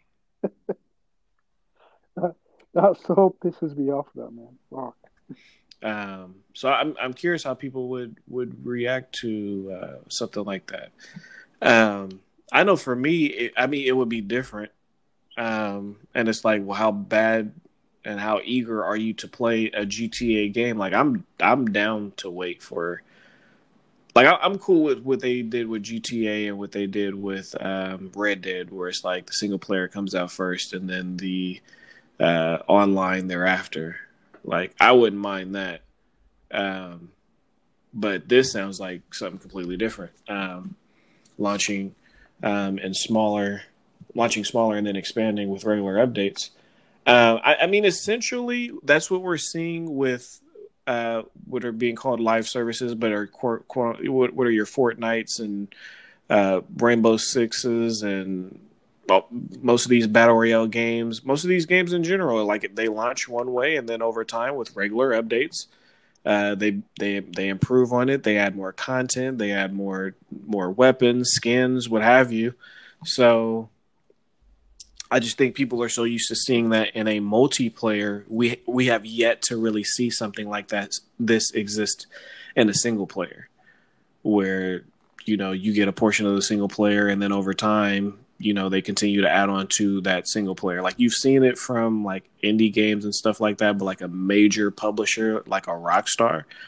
that, that so pisses me off, that man. Fuck. Um, so I'm I'm curious how people would, would react to uh, something like that. Um, I know for me, it, I mean, it would be different. Um, and it's like, well, how bad and how eager are you to play a G T A game? Like, I'm I'm down to wait for. Like, I, I'm cool with what they did with G T A and what they did with um, Red Dead, where it's like the single player comes out first and then the uh, online thereafter. Like, I wouldn't mind that. Um, but this sounds like something completely different. Um, launching um, in smaller, launching smaller and then expanding with regular updates. Uh, I, I mean, essentially, that's what we're seeing with uh, what are being called live services, but are what, what are your Fortnites and uh, Rainbow Sixes and well, most of these battle royale games, most of these games in general, like they launch one way and then over time with regular updates, uh, they they they improve on it. They add more content. They add more more weapons, skins, what have you. So I just think people are so used to seeing that in a multiplayer. We we have yet to really see something like that. This exist in a single player, where you know you get a portion of the single player, and then over time, you know, they continue to add on to that single player. Like you've seen it from like indie games and stuff like that, but like a major publisher like a Rockstar,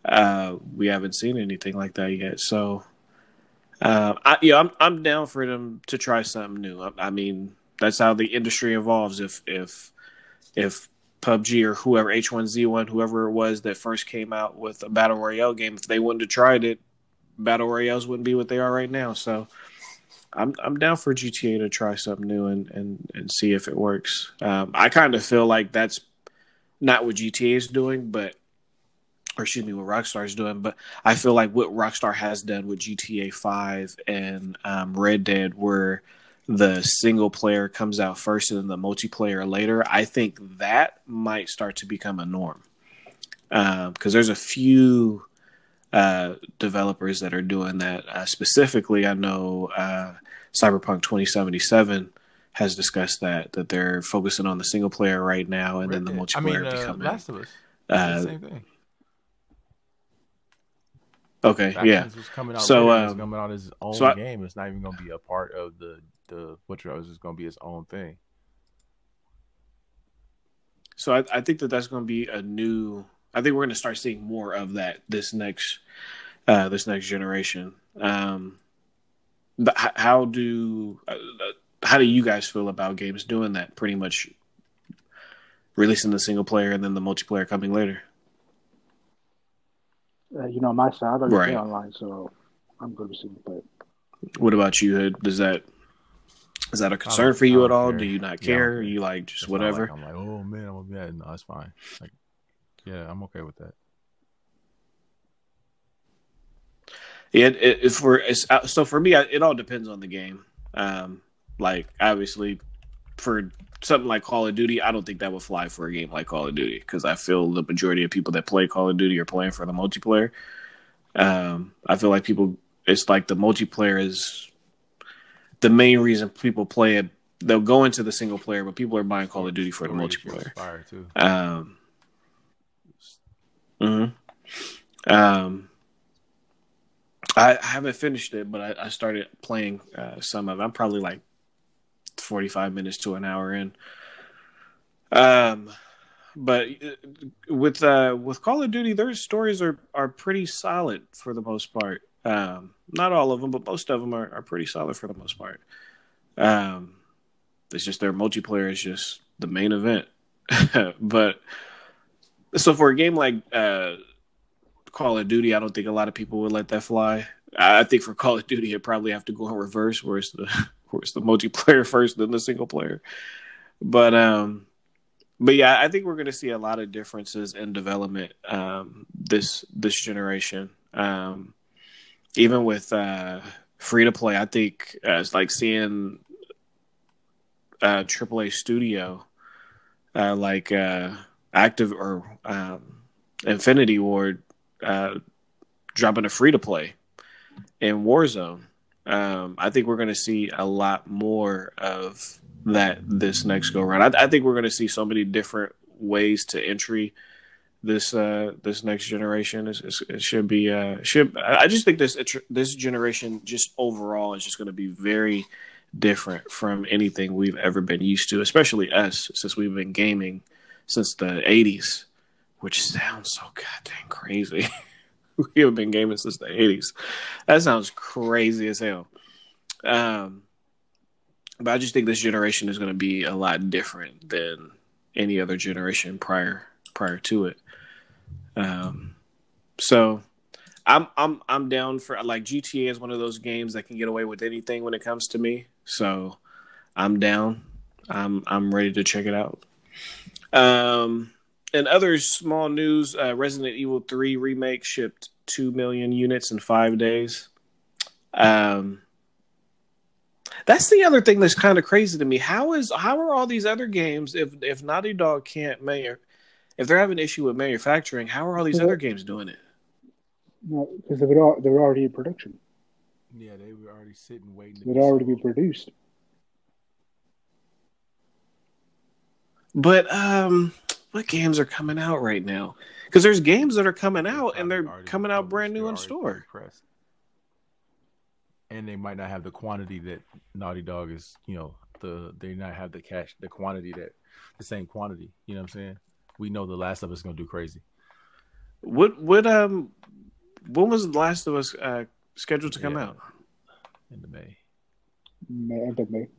Uh, we haven't seen anything like that yet. So, uh, I, yeah, I'm I'm down for them to try something new. I, I mean, that's how the industry evolves. If if if P U B G or whoever H one Z one, whoever it was that first came out with a battle royale game, if they wouldn't have tried it, battle royales wouldn't be what they are right now. So, I'm I'm down for G T A to try something new and and, and see if it works. Um, I kind of feel like that's not what G T A is doing, but or excuse me, what Rockstar is doing, but I feel like what Rockstar has done with G T A five and um, Red Dead, where the single player comes out first and then the multiplayer later, I think that might start to become a norm. Because um, there's a few uh, developers that are doing that. Uh, specifically, I know uh, Cyberpunk twenty seventy-seven has discussed that, that they're focusing on the single player right now and Red then the multiplayer I mean, uh, becoming... Last of Us. Uh, the same thing. Okay, Factions yeah. Was coming out so um, it's coming out as his own so I, game. It's not even going to be a part of the the what was just going to be his own thing. So I, I think that that's going to be a new. I think we're going to start seeing more of that this next uh, this next generation. Um, but how do uh, how do you guys feel about games doing that? Pretty much releasing the single player and then the multiplayer coming later. Uh, you know, on my side, I don't right. play online, so I'm going to single player. What about you? Does that is that a concern for you at all? Care. Do you not care? Yeah, you like just it's whatever? Like, I'm like, oh man, I'm gonna be no, it's fine. Like, yeah, I'm okay with that. Yeah, it, it, for it's, so for me, it all depends on the game. Um, like obviously, for something like Call of Duty, I don't think that would fly for a game like Call of Duty because I feel the majority of people that play Call of Duty are playing for the multiplayer. Um, I feel like people, it's like the multiplayer is the main reason people play it. They'll go into the single player, but people are buying Call of Duty for the multiplayer. Fire too. Um, mm-hmm. um, I, I haven't finished it, but I, I started playing uh, some of it. I'm probably like forty-five minutes to an hour in. Um, but with uh, with Call of Duty, their stories are, are pretty solid for the most part. Um, not all of them, but most of them are, are pretty solid for the most part. Um, it's just their multiplayer is just the main event. But so for a game like uh, Call of Duty, I don't think a lot of people would let that fly. I think for Call of Duty, it'd probably have to go in reverse, where it's the where it's the multiplayer first, then the single player. But um, but yeah, I think we're going to see a lot of differences in development um, this this generation. Um, even with uh, free to play, I think uh, it's like seeing uh, triple A studio uh, like uh, Active or um, Infinity Ward uh, dropping a free to play in Warzone. Um, I think we're going to see a lot more of that this next go round. I, I think we're going to see so many different ways to entry this uh, this next generation. It's, it's, it should be uh, should. I just think this this generation just overall is just going to be very different from anything we've ever been used to, especially us, since we've been gaming since the eighties, which sounds so goddamn crazy. We have been gaming since the eighties. That sounds crazy as hell. Um, but I just think this generation is going to be a lot different than any other generation prior prior to it. Um, so I'm I'm I'm down for, like, G T A is one of those games that can get away with anything when it comes to me. So I'm down. I'm I'm ready to check it out. Um. In other small news, uh, Resident Evil three Remake shipped two million units in five days. Um, that's the other thing that's kind of crazy to me. How is how are all these other games, if if Naughty Dog can't make, if they're having an issue with manufacturing, how are all these yeah. other games doing it? No, because they were they were already in production. Yeah, they were already sitting waiting. They'd already be produced. But um. what games are coming out right now? Because there's games that are coming out and they're coming out brand new in store. And they might not have the quantity that Naughty Dog is, you know, the they not have the cash, the quantity that the same quantity. You know what I'm saying? We know The Last of Us is gonna do crazy. What what um when was The Last of Us uh, scheduled to come Yeah. out? End of May. May, end of May.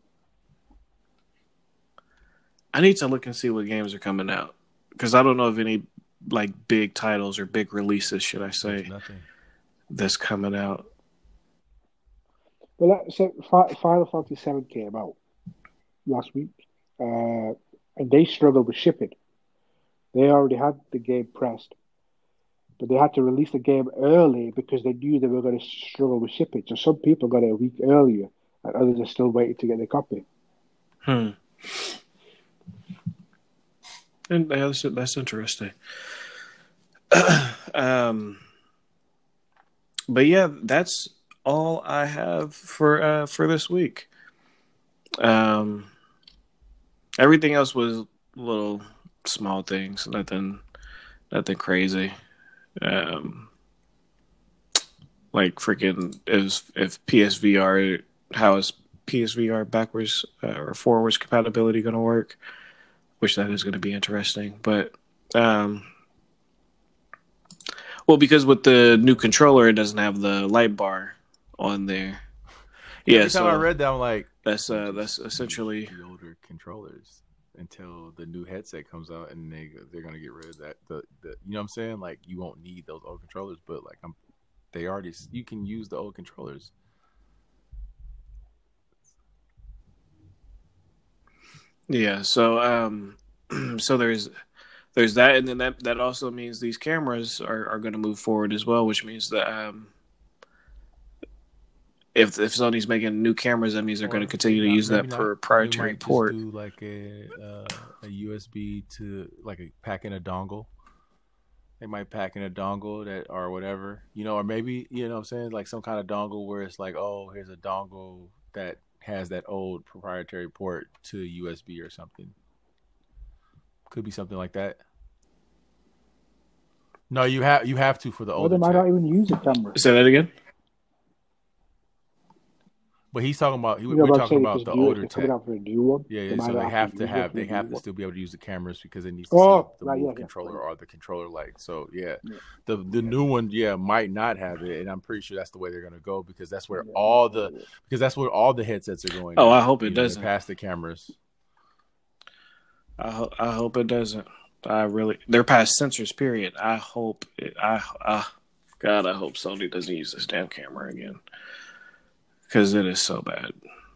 I need to look and see what games are coming out because I don't know of any like big titles or big releases, should I say, There's nothing. that's coming out. Well, that, so Fi- Final Fantasy seven came out last week, uh, and they struggled with shipping. They already had the game pressed, but they had to release the game early because they knew they were going to struggle with shipping. So some people got it a week earlier, and others are still waiting to get their copy. Hmm. And that's, that's interesting. um, but yeah, that's all I have for uh, for this week. Um, everything else was little small things, nothing, nothing crazy. Um, like freaking if if P S V R, how is P S V R backwards uh, or forwards compatibility going to work? Which that is going to be interesting, but um, well, because with the new controller, it doesn't have the light bar on there. Yeah, Every time so I read that, I'm like, that's uh, that's essentially the older controllers until the new headset comes out, and they they're gonna get rid of that. The, the you know what I'm saying? Like you won't need those old controllers, but like I'm, they already you can use the old controllers. yeah. So um, so there's there's that, and then that that also means these cameras are, are going to move forward as well, which means that um, if if Sony's making new cameras, that means they're going to continue to Not- use that maybe not. proprietary They might just port. do like a uh, a U S B to like a pack in a dongle. They might pack in a dongle that or whatever, you know, or maybe you know what I'm saying, like some kind of dongle where it's like, oh, here's a dongle that has that old proprietary port to U S B or something. Could be something like that. No, you have you have to for the Or they older might tech. not even use a camera. Say that again. But he's talking about he, You know we're what I'm talking saying? about If the it's new, if older they're tech. coming out for a new one, Yeah, they yeah. might So not they have to use it have for they the have new to one. still be able to use the cameras because it needs to Oh, see the right, move yeah, yeah, controller right. or the controller light. So yeah, Yeah. the the new one, yeah, might not have it, and I'm pretty sure that's the way they're gonna go because that's where Yeah, all yeah, the yeah. because that's where all the headsets are going. Oh, now. I hope it You know, they're doesn't. past the cameras. I ho- I hope it doesn't. I really they're past sensors. Period. I hope it. I uh, God, I hope Sony doesn't use this damn camera again because it is so bad.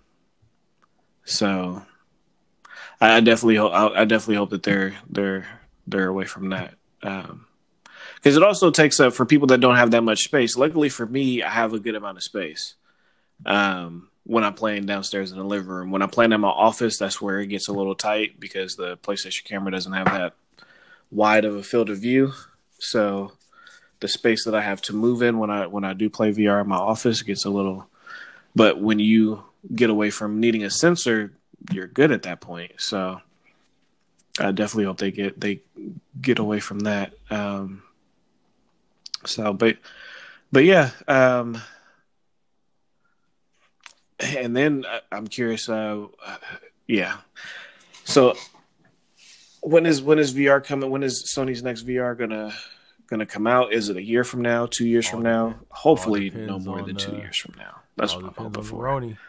So I, I definitely hope. I, I definitely hope that they're they're they're away from that. Um, because it also takes up for people that don't have that much space. Luckily for me, I have a good amount of space. Um, when I'm playing downstairs in the living room, when I'm playing in my office, that's where it gets a little tight because the PlayStation camera doesn't have that wide of a field of view. So the space that I have to move in when I when I do play V R in my office gets a little. But when you get away from needing a sensor, you're good at that point. So I definitely hope they get they get away from that. Um, so, but but yeah. Um, And then uh, I'm curious. Uh, yeah. So when is when is V R coming? When is Sony's next V R gonna gonna come out? Is it a year from now? Two years All from depend- now? Hopefully, all depends no more on, than two uh, years from now. That's all what I'm depends hoping on for. Ronnie.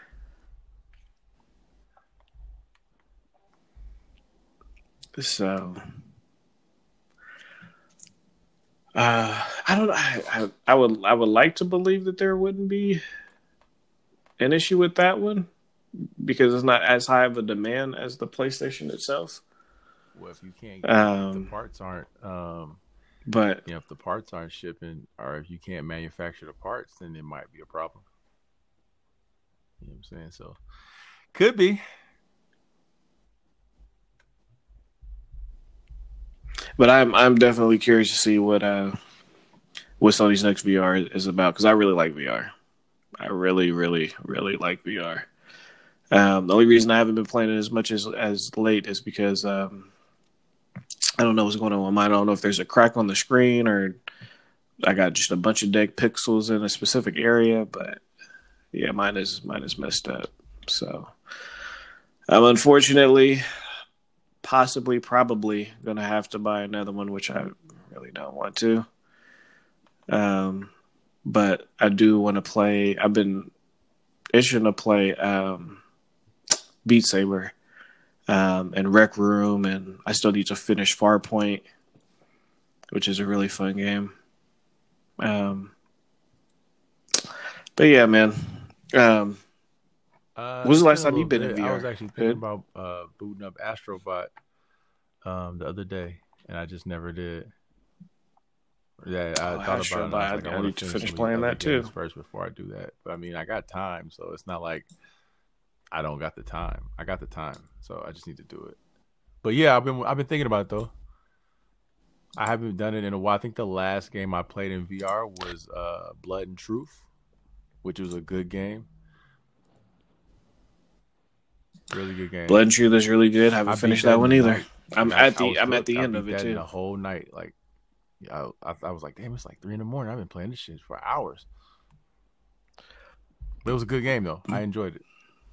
So, uh, I don't. I, I I would I would like to believe that there wouldn't be an issue with that one because it's not as high of a demand as the PlayStation itself. Well, if you can't, get, Um, if the parts aren't, um, But you know, if the parts aren't shipping, or if you can't manufacture the parts, then it might be a problem. You know what I'm saying? So, could be. But I'm I'm definitely curious to see what uh what Sony's next V R is about because I really like V R. I really, really, really like V R. Um, the only reason I haven't been playing it as much as as late is because um, I don't know what's going on with mine. I don't know if there's a crack on the screen or I got just a bunch of dead pixels in a specific area. But yeah, mine is mine is messed up. So I'm unfortunately, possibly, probably gonna have to buy another one, which I really don't want to. Um, but I do want to play. I've been itching to play um, Beat Saber um, and Rec Room, and I still need to finish Farpoint, which is a really fun game. Um, but yeah, man. Um, Uh, when was the last a time little you've been in bit. V R? I was actually thinking about uh, booting up Astrobot um, the other day, and I just never did. Yeah, I Oh, thought about it. And I, was like, I, I, I want need to to finish finish some playing of these other that too. games first before I do that. But I mean, I got time, so it's not like I don't got the time. I got the time, so I just need to do it. But yeah, I've been I've been thinking about it though. I haven't done it in a while. I think the last game I played in V R was uh, Blood and Truth, which was a good game. Really good game. Blood and Truth is really good. I haven't I finished that that one either. night. I'm I, at the I I'm at hooked. the I end beat of it that too. in the whole night. Like, I, I, I was like, damn, it's like three in the morning. I've been playing this shit for hours. But it was a good game though. I enjoyed it.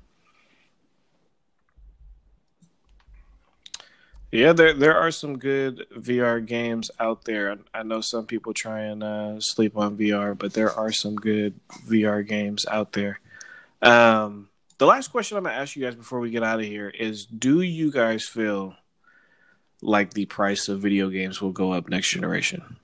Yeah, there there are some good V R games out there. I know some people try and uh, sleep on V R, but there are some good V R games out there. Um, the last question I'm gonna ask you guys before we get out of here is: do you guys feel like the price of video games will go up next generation?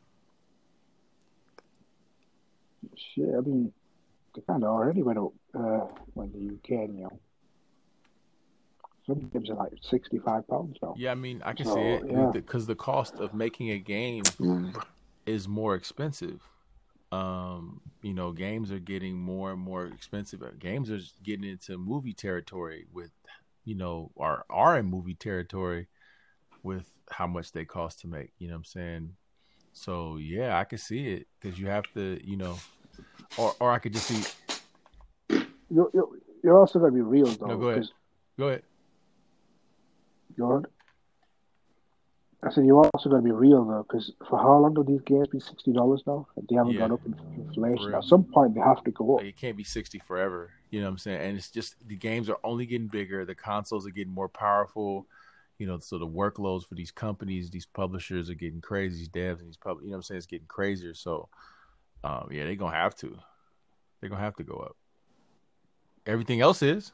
Shit, I mean, they kind of already went up uh, when the U K, you know. Some games are like sixty-five pounds now. Yeah, I mean, I can So, see it yeah. because the cost of making a game is more expensive. Um, you know, games are getting more and more expensive. Games are getting into movie territory with, you know, are are in movie territory with how much they cost to make. You know what I'm saying? So yeah, I can see it because you have to, you know, or or I could just see. You're, you're, you're also going to be real, though. No, go ahead. Go ahead. Go ahead. I said you're also going to be real, though, because for how long have these games been sixty dollars now? They haven't Yeah. gone up in inflation. At some point, they have to go up. Like, it can't be sixty forever. You know what I'm saying? And it's just the games are only getting bigger. The consoles are getting more powerful. You know, so the workloads for these companies, these publishers are getting crazy. These devs and these pub, you know what I'm saying? It's getting crazier. So, um, yeah, they're going to have to. They're going to have to go up. Everything else is.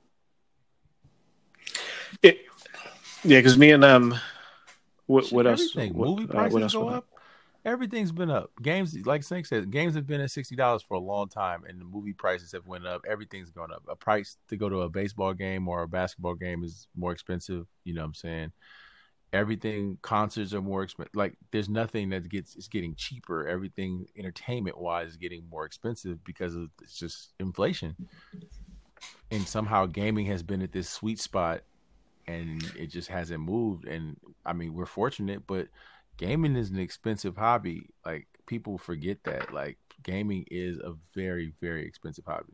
It, yeah, because me and um, what what else? Everything. What, Movie uh, prices what else go went up. Everything's been up. Games, like Snake said, games have been at sixty dollars for a long time, and the movie prices have went up. Everything's gone up. A price to go to a baseball game or a basketball game is more expensive. You know what I'm saying? Everything, concerts are more expensive. Like, there's nothing that gets is getting cheaper. Everything, entertainment wise, is getting more expensive because of it's just inflation. And somehow, gaming has been at this sweet spot, and it just hasn't moved. And I mean, we're fortunate, but gaming is an expensive hobby. Like, people forget that. Like, gaming is a very, very expensive hobby.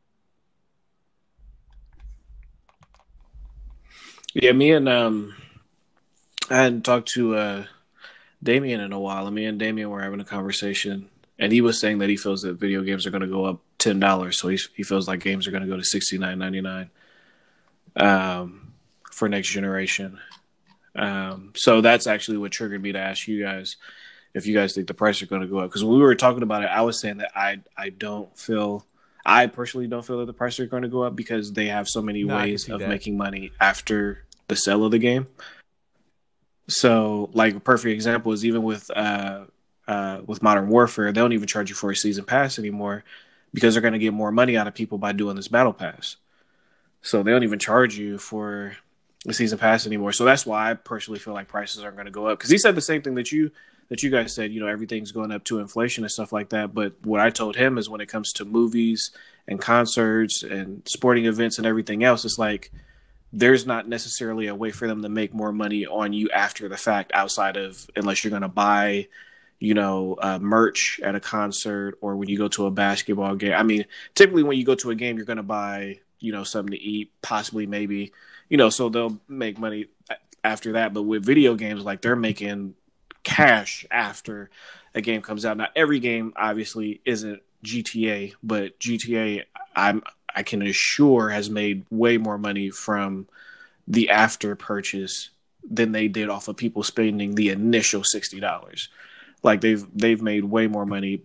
Yeah, me and um, I hadn't talked to uh, Damien in a while. And me and Damien were having a conversation, and he was saying that he feels that video games are going to go up ten dollars. So he he feels like games are going to go to sixty-nine ninety-nine um, for next generation. Um, so that's actually what triggered me to ask you guys if you guys think the price are going to go up. Because when we were talking about it, I was saying that I I don't feel, I personally don't feel that the prices are going to go up because they have so many No, I can ways see of that. making money after the sale of the game. So, like, a perfect example is even with uh, uh, with Modern Warfare, they don't even charge you for a season pass anymore because they're going to get more money out of people by doing this battle pass. So they don't even charge you for the season pass anymore. So that's why I personally feel like prices aren't going to go up. Because he said the same thing that you that you guys said. You know, everything's going up to inflation and stuff like that. But what I told him is when it comes to movies and concerts and sporting events and everything else, it's like there's not necessarily a way for them to make more money on you after the fact outside of unless you're going to buy, you know, uh, merch at a concert or when you go to a basketball game. I mean, typically when you go to a game, you're going to buy, you know, something to eat, possibly maybe, you know, so they'll make money after that. But with video games, like they're making cash after a game comes out. Now, every game obviously isn't G T A, but G T A, I'm, I can assure has made way more money from the after purchase than they did off of people spending the initial sixty dollars. Like they've they've made way more money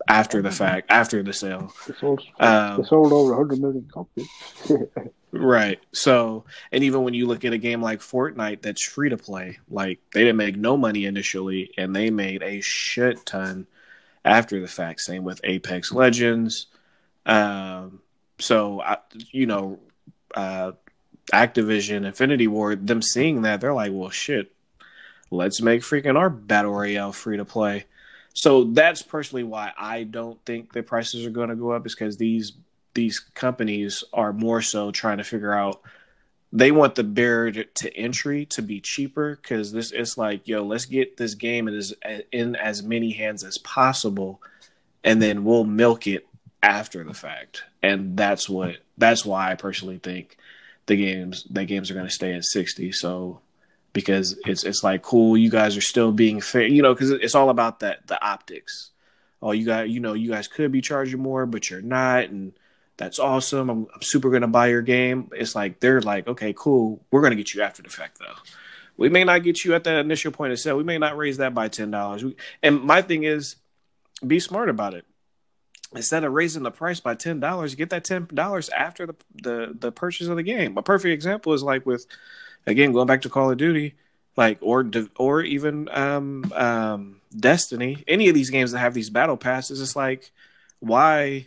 after the fact, after the sale. They sold, Um, they sold over one hundred million copies. Right. So, and even when you look at a game like Fortnite that's free to play, like they didn't make no money initially and they made a shit ton after the fact. Same with Apex Legends. Um, so, I, you know, uh, Activision, Infinity Ward, them seeing that, they're like, well, shit, let's make freaking our Battle Royale free to play. So that's personally why I don't think the prices are going to go up, is because these these companies are more so trying to figure out, they want the barrier to entry to be cheaper, because this it's like, yo, let's get this game in as, in as many hands as possible, and then we'll milk it after the fact. And that's what that's why I personally think the games the games are going to stay at sixty. So because it's it's like, cool, you guys are still being fair, you know, because it's all about that the optics. Oh, you got you know you guys could be charging more, but you're not, and that's awesome. I'm, I'm super going to buy your game. It's like, they're like, okay, cool. We're going to get you after the fact, though. We may not get you at that initial point of sale. We may not raise that by ten dollars. We, and my thing is, be smart about it. Instead of raising the price by ten dollars, get that ten dollars after the, the, the purchase of the game. A perfect example is like with, again, going back to Call of Duty, like, or or even um, um, Destiny. Any of these games that have these battle passes, it's like, why...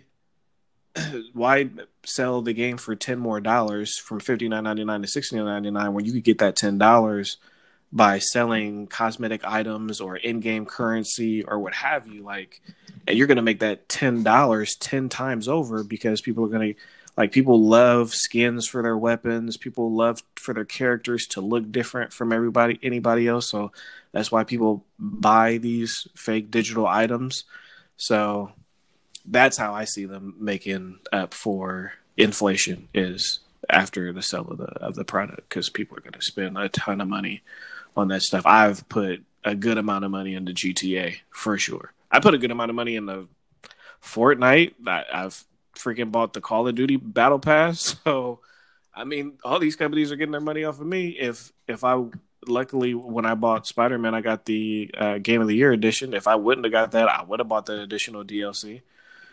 why sell the game for ten more dollars, from fifty-nine ninety-nine to sixty-nine ninety-nine, when you could get that ten dollars by selling cosmetic items or in-game currency or what have you, like, and you're going to make that ten dollars ten times over, because people are going to, like, people love skins for their weapons. People love for their characters to look different from everybody, anybody else. So that's why people buy these fake digital items. So that's how I see them making up for inflation, is after the sale of the of the product, because people are going to spend a ton of money on that stuff. I've put a good amount of money into G T A for sure. I put a good amount of money in the Fortnite. I, I've freaking bought the Call of Duty Battle Pass. So, I mean, all these companies are getting their money off of me. If if I luckily when I bought Spider-Man, I got the uh, Game of the Year edition. If I wouldn't have got that, I would have bought the additional D L C.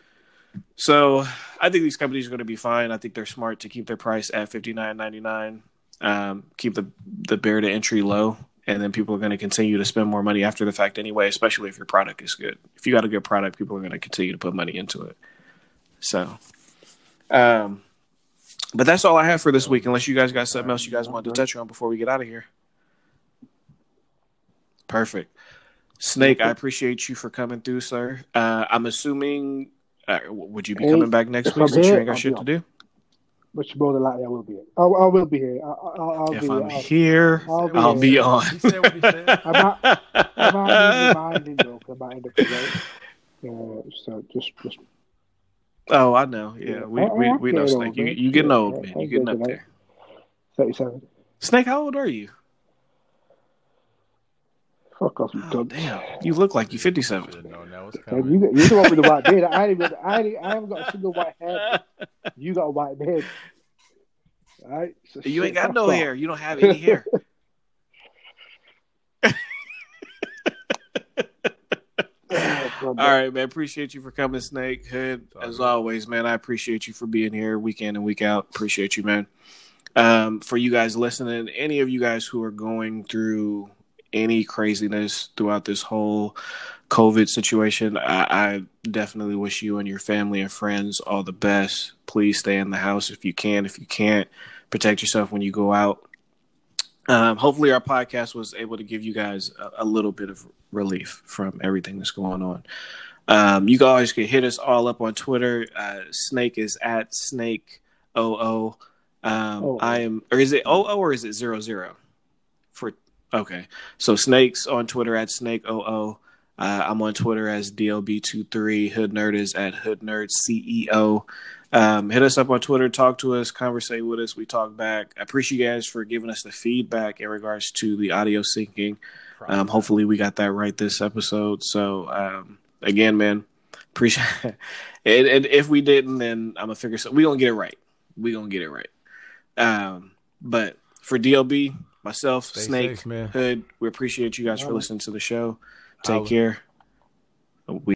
So I think these companies are going to be fine. I think they're smart to keep their price at fifty-nine ninety-nine, um, keep the the barrier to entry low, and then people are going to continue to spend more money after the fact anyway, especially if your product is good. If you got a good product, people are going to continue to put money into it. So, um, but that's all I have for this week, unless you guys got something else you guys wanted to touch on before we get out of here. Perfect. Snake, I appreciate you for coming through, sir. Uh, I'm assuming... Uh, would you be coming hey, back next week since you ain't got shit to do? Much more than likely, I will be here. I, I will be here. I, I, I'll if be I'm I'll, here, I'll be, I'll be on. He said what he said. I might, I might be reminding though, because I might end up late. Uh, so just, just. Oh, I know. Yeah, yeah. we we, we know, Snake. You you getting yeah, old, man. You getting up there. Thirty-seven. Snake, how old are you? Fuck off, you oh, dog. Damn, you look like you fifty-seven. No, that was coming. You, you're the one with the white beard. I ain't even, I, ain't, I haven't got a single white hair. You got a white beard. All right? So you ain't got no off. hair. You don't have any hair. All right, man. Appreciate you for coming, Snake. Hood, as good. Always, man. I appreciate you for being here week in and week out. Appreciate you, man. Um, for you guys listening, any of you guys who are going through any craziness throughout this whole COVID situation, I, I definitely wish you and your family and friends all the best. Please stay in the house if you can. If you can't, protect yourself when you go out. Um, hopefully our podcast was able to give you guys a, a little bit of relief from everything that's going on. Um, you guys can hit us all up on Twitter. Uh, Snake is at Snake O O. Um, oh. I am, or is it O O or is it zero zero? For okay, so Snake's on Twitter at Snake O O. Uh, I'm on Twitter as D L B twenty-three. Hood Nerd is at Hood Nerd C E O. Um, hit us up on Twitter, talk to us, conversate with us. We talk back. I appreciate you guys for giving us the feedback in regards to the audio syncing. Um, hopefully we got that right this episode. So um, again, man, appreciate it. And, and if we didn't, then I'm gonna figure something. We gonna get it right. We gonna get it right. Um, but for D L B, myself, Stay Snake, safe, Hood, we appreciate you guys for listening to the show. Take care. We